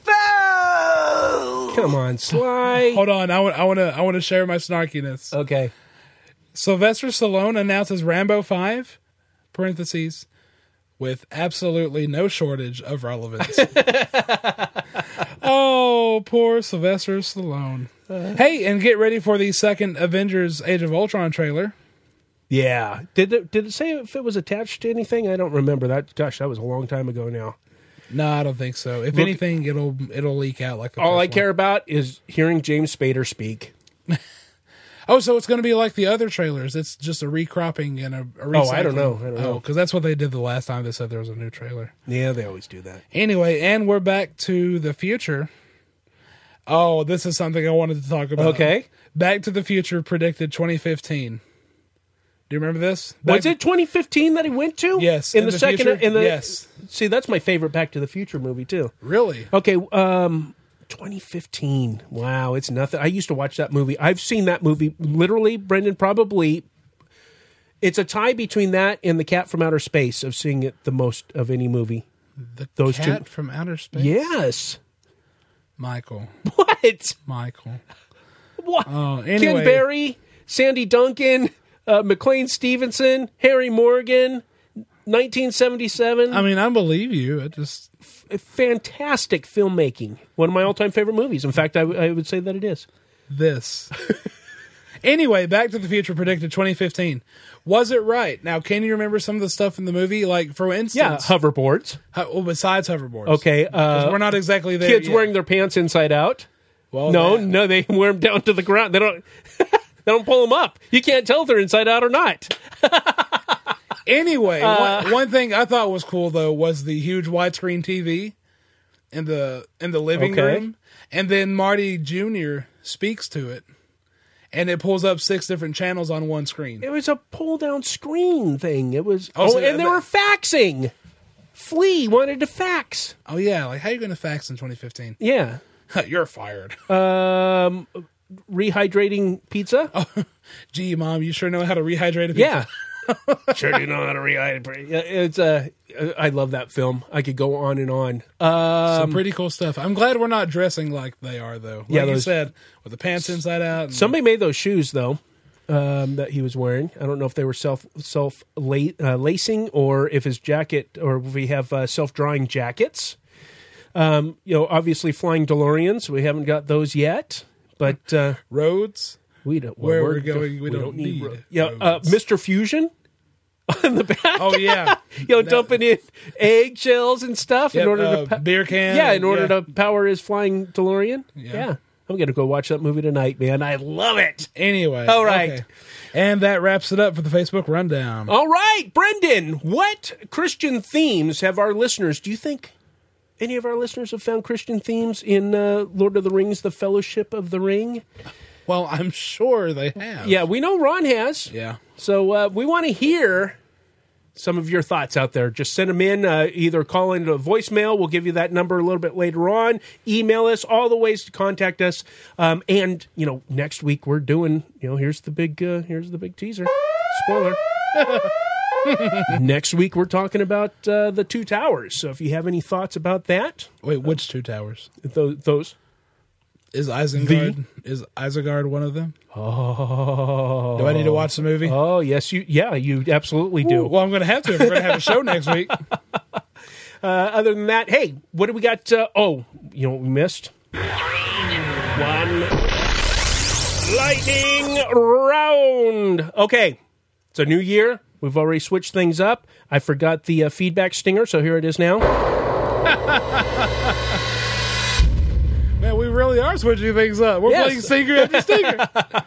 Boo!
Come on, Sly.
Hold on, I want I want to I want to share my snarkiness.
Okay.
Sylvester Stallone announces Rambo five, parentheses, with absolutely no shortage of relevance. Oh, poor Sylvester Stallone. Uh, hey, and get ready for the second Avengers Age of Ultron trailer.
Yeah. Did it, did it say if it was attached to anything? I don't remember that. Gosh, that was a long time ago now.
No, I don't think so. If
Look,
anything, it'll it'll leak out like the
all
first
I
one.
care about is hearing James Spader speak.
Oh, so it's going to be like the other trailers. It's just a recropping and a, a recycling.
Oh, I don't know. I don't know.
Oh, because that's what they did the last time they said there was a new trailer.
Yeah, they always do that.
Anyway, and we're back to the future. Oh, this is something I wanted to talk about.
Okay.
Back to the Future predicted twenty fifteen. Do you remember this? Back
Was it twenty fifteen that he went to?
Yes.
In,
in
the,
the
second.
future?
In the
Yes.
See, that's my favorite Back to the Future movie too.
Really?
Okay. Um, twenty fifteen. Wow, it's nothing. I used to watch that movie. I've seen that movie literally, Brendan. Probably. It's a tie between that and The Cat from Outer Space of seeing it the most of any movie.
The
Those
Cat
two.
from Outer Space?
Yes.
Michael.
What?
Michael.
What?
Oh, anyway.
Ken Berry, Sandy Duncan, uh, McLean Stevenson, Harry Morgan, nineteen seventy-seven.
I mean, I believe you. It just
F- fantastic filmmaking. One of my all-time favorite movies. In fact, I, w- I would say that it is.
this. Anyway, Back to the Future predicted twenty fifteen. Was it right? Now, can you remember some of the stuff in the movie? Like, for
Yeah,
instance,
hoverboards.
ho- well, besides hoverboards.
Okay,
'Cause
uh,
we're not exactly there.
kids
yet.
wearing their pants inside out.
Well,
no,
that-
no, they wear them down to the ground. They don't. They don't pull them up. You can't tell if they're inside out or not.
Anyway,
Uh,
one, one thing I thought was cool though was the huge widescreen T V in the in the living
Okay.
room, and then Marty Junior speaks to it, and it pulls up six different channels on one screen.
It was a pull-down screen thing. It was.
Oh,
Oh,
so
and they
that-
were faxing. Flea wanted to fax.
Oh yeah, like how you going to fax in twenty fifteen?
Yeah.
You're fired.
Um, rehydrating pizza.
Oh, gee, mom, you sure know how to rehydrate a pizza.
Yeah. Sure do know how to rehydrate. Yeah, it's uh, I love that film. I could go on and on. Um,
Some pretty cool stuff. I'm glad we're not dressing like they are, though. Like
Yeah,
you
those-
said, with the pants inside out. And
somebody made those shoes though, um, that he was wearing. I don't know if they were self self la- uh, lacing or if his jacket or if we have uh, self drying jackets. Um, you know, obviously flying DeLoreans. We haven't got those yet, but uh,
roads.
We don't. Well,
Where
we're,
we're going, we,
we
don't,
don't
need.
need roads. Yeah, uh, Mister Fusion on the back.
Oh yeah,
you know, that, dumping in eggshells and stuff
yep,
in order
uh,
to pa-
beer can.
Yeah, in order
yeah.
to power his flying DeLorean.
Yeah.
yeah. I'm going to go watch that movie tonight, man. I love it.
Anyway.
All right.
Okay. And that wraps it up for the Facebook Rundown.
All right, Brendan, what Christian themes have our listeners? Do you think any of our listeners have found Christian themes in uh, Lord of the Rings, The Fellowship of the Ring?
Well, I'm sure they have.
Yeah, we know Ron has.
Yeah.
So uh, we want to hear some of your thoughts out there. Just send them in, uh, either call into a voicemail. We'll give you that number a little bit later on. Email us, all the ways to contact us. Um, and, you know, next week we're doing, you know, here's the big, uh, here's the big teaser. Spoiler. Next week we're talking about uh, the Two Towers. So if you have any thoughts about that.
Wait, which Two Towers?
Those. those.
Is Isengard, the? is Isengard one of them?
Oh.
Do I need to watch the movie?
Oh, yes, you. Yeah, you absolutely do.
Ooh, well, I'm going to have to if we're going to have a show next week.
Uh, other than that, hey, what do we got? Uh, oh, you know what we missed? One lightning round. Okay, it's a new year. We've already switched things up. I forgot the uh, feedback stinger, so here it is now.
Man, we really are switching things up. We're
yes.
playing stinger after stinger.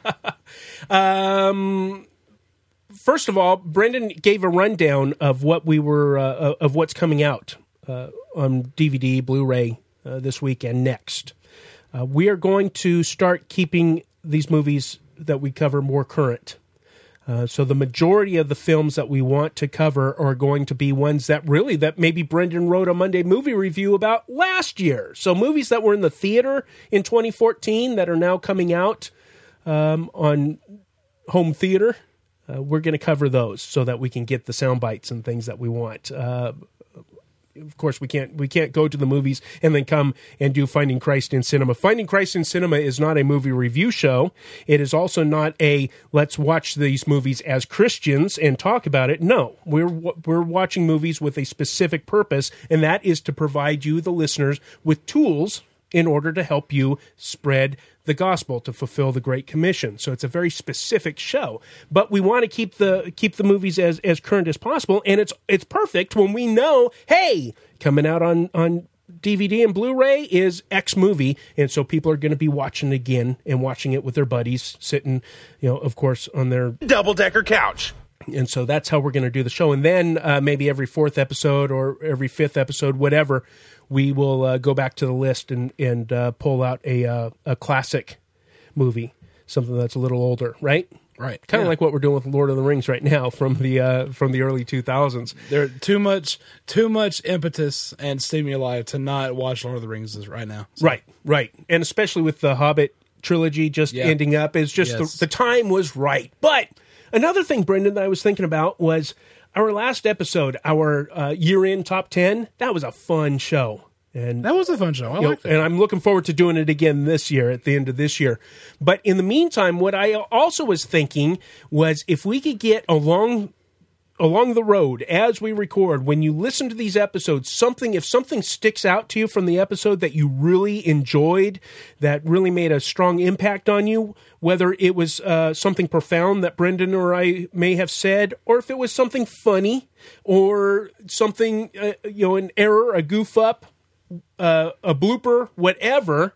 um, first of all, Brendan gave a rundown of what we were uh, of what's coming out uh, on D V D, Blu-ray uh, this week and next. Uh, we are going to start keeping these movies that we cover more current. Uh, so the majority of the films that we want to cover are going to be ones that really, that maybe Brendan wrote a Monday movie review about last year. So movies that were in the theater in twenty fourteen that are now coming out um, on home theater, uh, we're going to cover those so that we can get the sound bites and things that we want. Uh, Of course, we can't we can't go to the movies and then come and do Finding Christ in Cinema. Finding Christ in Cinema is not a movie review show. It is also not a let's watch these movies as Christians and talk about it. No, we're we're watching movies with a specific purpose, and that is to provide you, the listeners, with tools in order to help you spread the gospel, to fulfill the Great Commission. So it's a very specific show, but we want to keep the keep the movies as, as current as possible, and it's it's perfect when we know, hey, coming out on, on D V D and Blu-ray is X movie, and so people are going to be watching it again and watching it with their buddies, sitting, you know, of course, on their
double-decker couch.
And so that's how we're going to do the show. And then uh, maybe every fourth episode or every fifth episode, whatever, we will uh, go back to the list and, and uh, pull out a uh, a classic movie, something that's a little older, right?
Right.
Kind of
yeah.
like what we're doing with Lord of the Rings right now from the uh, from the early two thousands.
There's too much too much impetus and stimuli to not watch Lord of the Rings right now. So.
Right, right. And especially with the Hobbit trilogy just
yeah.
ending up, it's just yes. the, the time was right. But another thing, Brendan, that I was thinking about was our last episode, our uh, year-end top ten. That was a fun show. And
that was a fun show. I like that.
And I'm looking forward to doing it again this year, at the end of this year. But in the meantime, what I also was thinking was if we could get along along the road as we record, when you listen to these episodes, something if something sticks out to you from the episode that you really enjoyed, that really made a strong impact on you, whether it was uh, something profound that Brendan or I may have said, or if it was something funny, or something, uh, you know, an error, a goof up, uh, a blooper, whatever,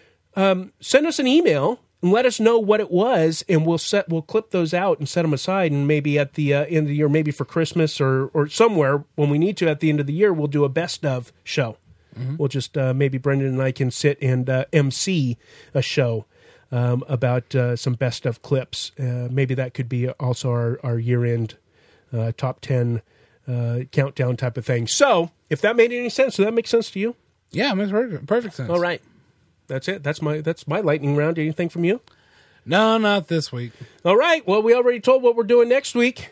um, send us an email and let us know what it was, and we'll set we'll clip those out and set them aside, and maybe at the uh, end of the year, maybe for Christmas or or somewhere when we need to at the end of the year, we'll do a best of show. Mm-hmm. We'll just uh, maybe Brendan and I can sit and uh, M C a show um, about uh, some best of clips. Uh, maybe that could be also our our year end uh, top ten uh, countdown type of thing. So if that made any sense, does that make sense to you?
Yeah, it makes perfect, perfect sense.
All right. That's it. That's my that's my lightning round. Anything from you?
No, not this week.
All right. Well, we already told what we're doing next week.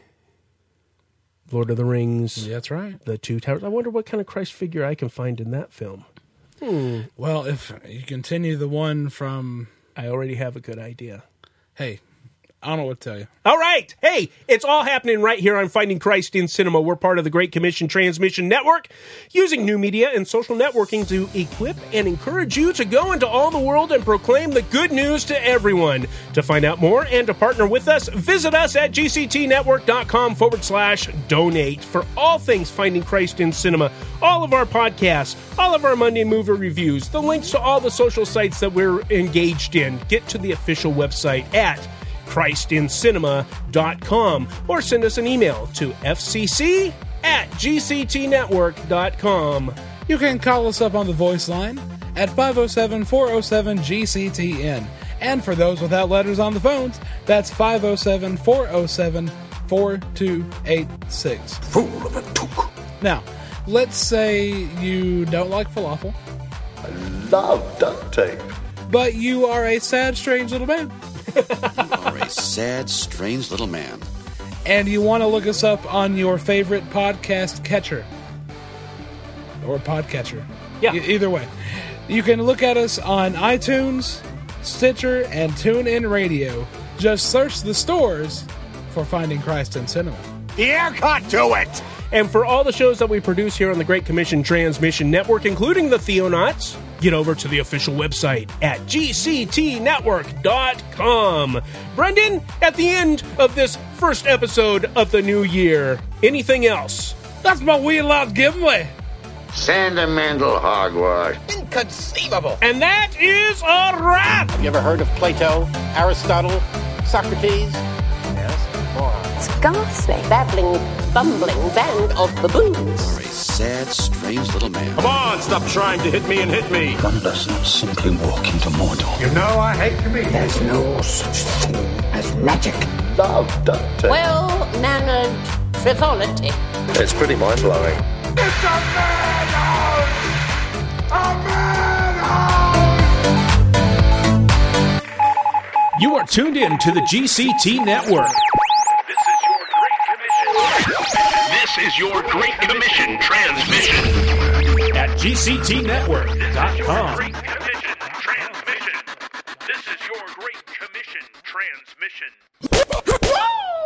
Lord of the Rings.
Yeah, that's right.
The Two Towers. I wonder what kind of Christ figure I can find in that film. Hmm.
Well, if you continue the one from...
I already have a good idea.
Hey, I don't know what to tell you.
All right. Hey, it's all happening right here on Finding Christ in Cinema. We're part of the Great Commission Transmission Network, using new media and social networking to equip and encourage you to go into all the world and proclaim the good news to everyone. To find out more and to partner with us, visit us at gctnetwork.com forward slash donate for all things Finding Christ in Cinema, all of our podcasts, all of our Monday movie reviews, the links to all the social sites that we're engaged in. Get to the official website at christ in cinema dot com or send us an email to fcc at gctnetwork dot com.
You can call us up on the voice line at five oh seven, four oh seven, G C T N. And for those without letters on the phones, that's five oh seven, four oh seven, four two eight six.
Fool of a took.
Now, let's say you don't like falafel.
I love duct tape.
But you are a sad, strange little man.
You are a sad, strange little man.
And you want to look us up on your favorite podcast catcher. Or podcatcher.
Yeah.
E- either way. You can look at us on iTunes, Stitcher, and TuneIn Radio. Just search the stores for Finding Christ in Cinema.
Yeah, cut to it!
And for all the shows that we produce here on the Great Commission Transmission Network, including the Theonauts, get over to the official website at g c t network dot com. Brendan, at the end of this first episode of the new year, anything else?
That's my wheel out giveaway.
Sentimental hogwash.
Inconceivable.
And that is a wrap!
Have you ever heard of Plato, Aristotle, Socrates? Yes, morons.
It's ghastly. Babbling, bumbling band of baboons.
You are a sad, strange little man.
Come on, stop trying to hit me and hit me.
One does not simply walk into Mordor.
You know I hate to be.
There's no such thing as magic.
Love duct tape.
Well-mannered frivolity.
It's pretty mind-blowing.
It's a madhouse! A madhouse!
You are tuned in to the G C T Network.
This is your Great Commission transmission.
At g c t network dot com.
Great Commission transmission. This is your Great Commission transmission.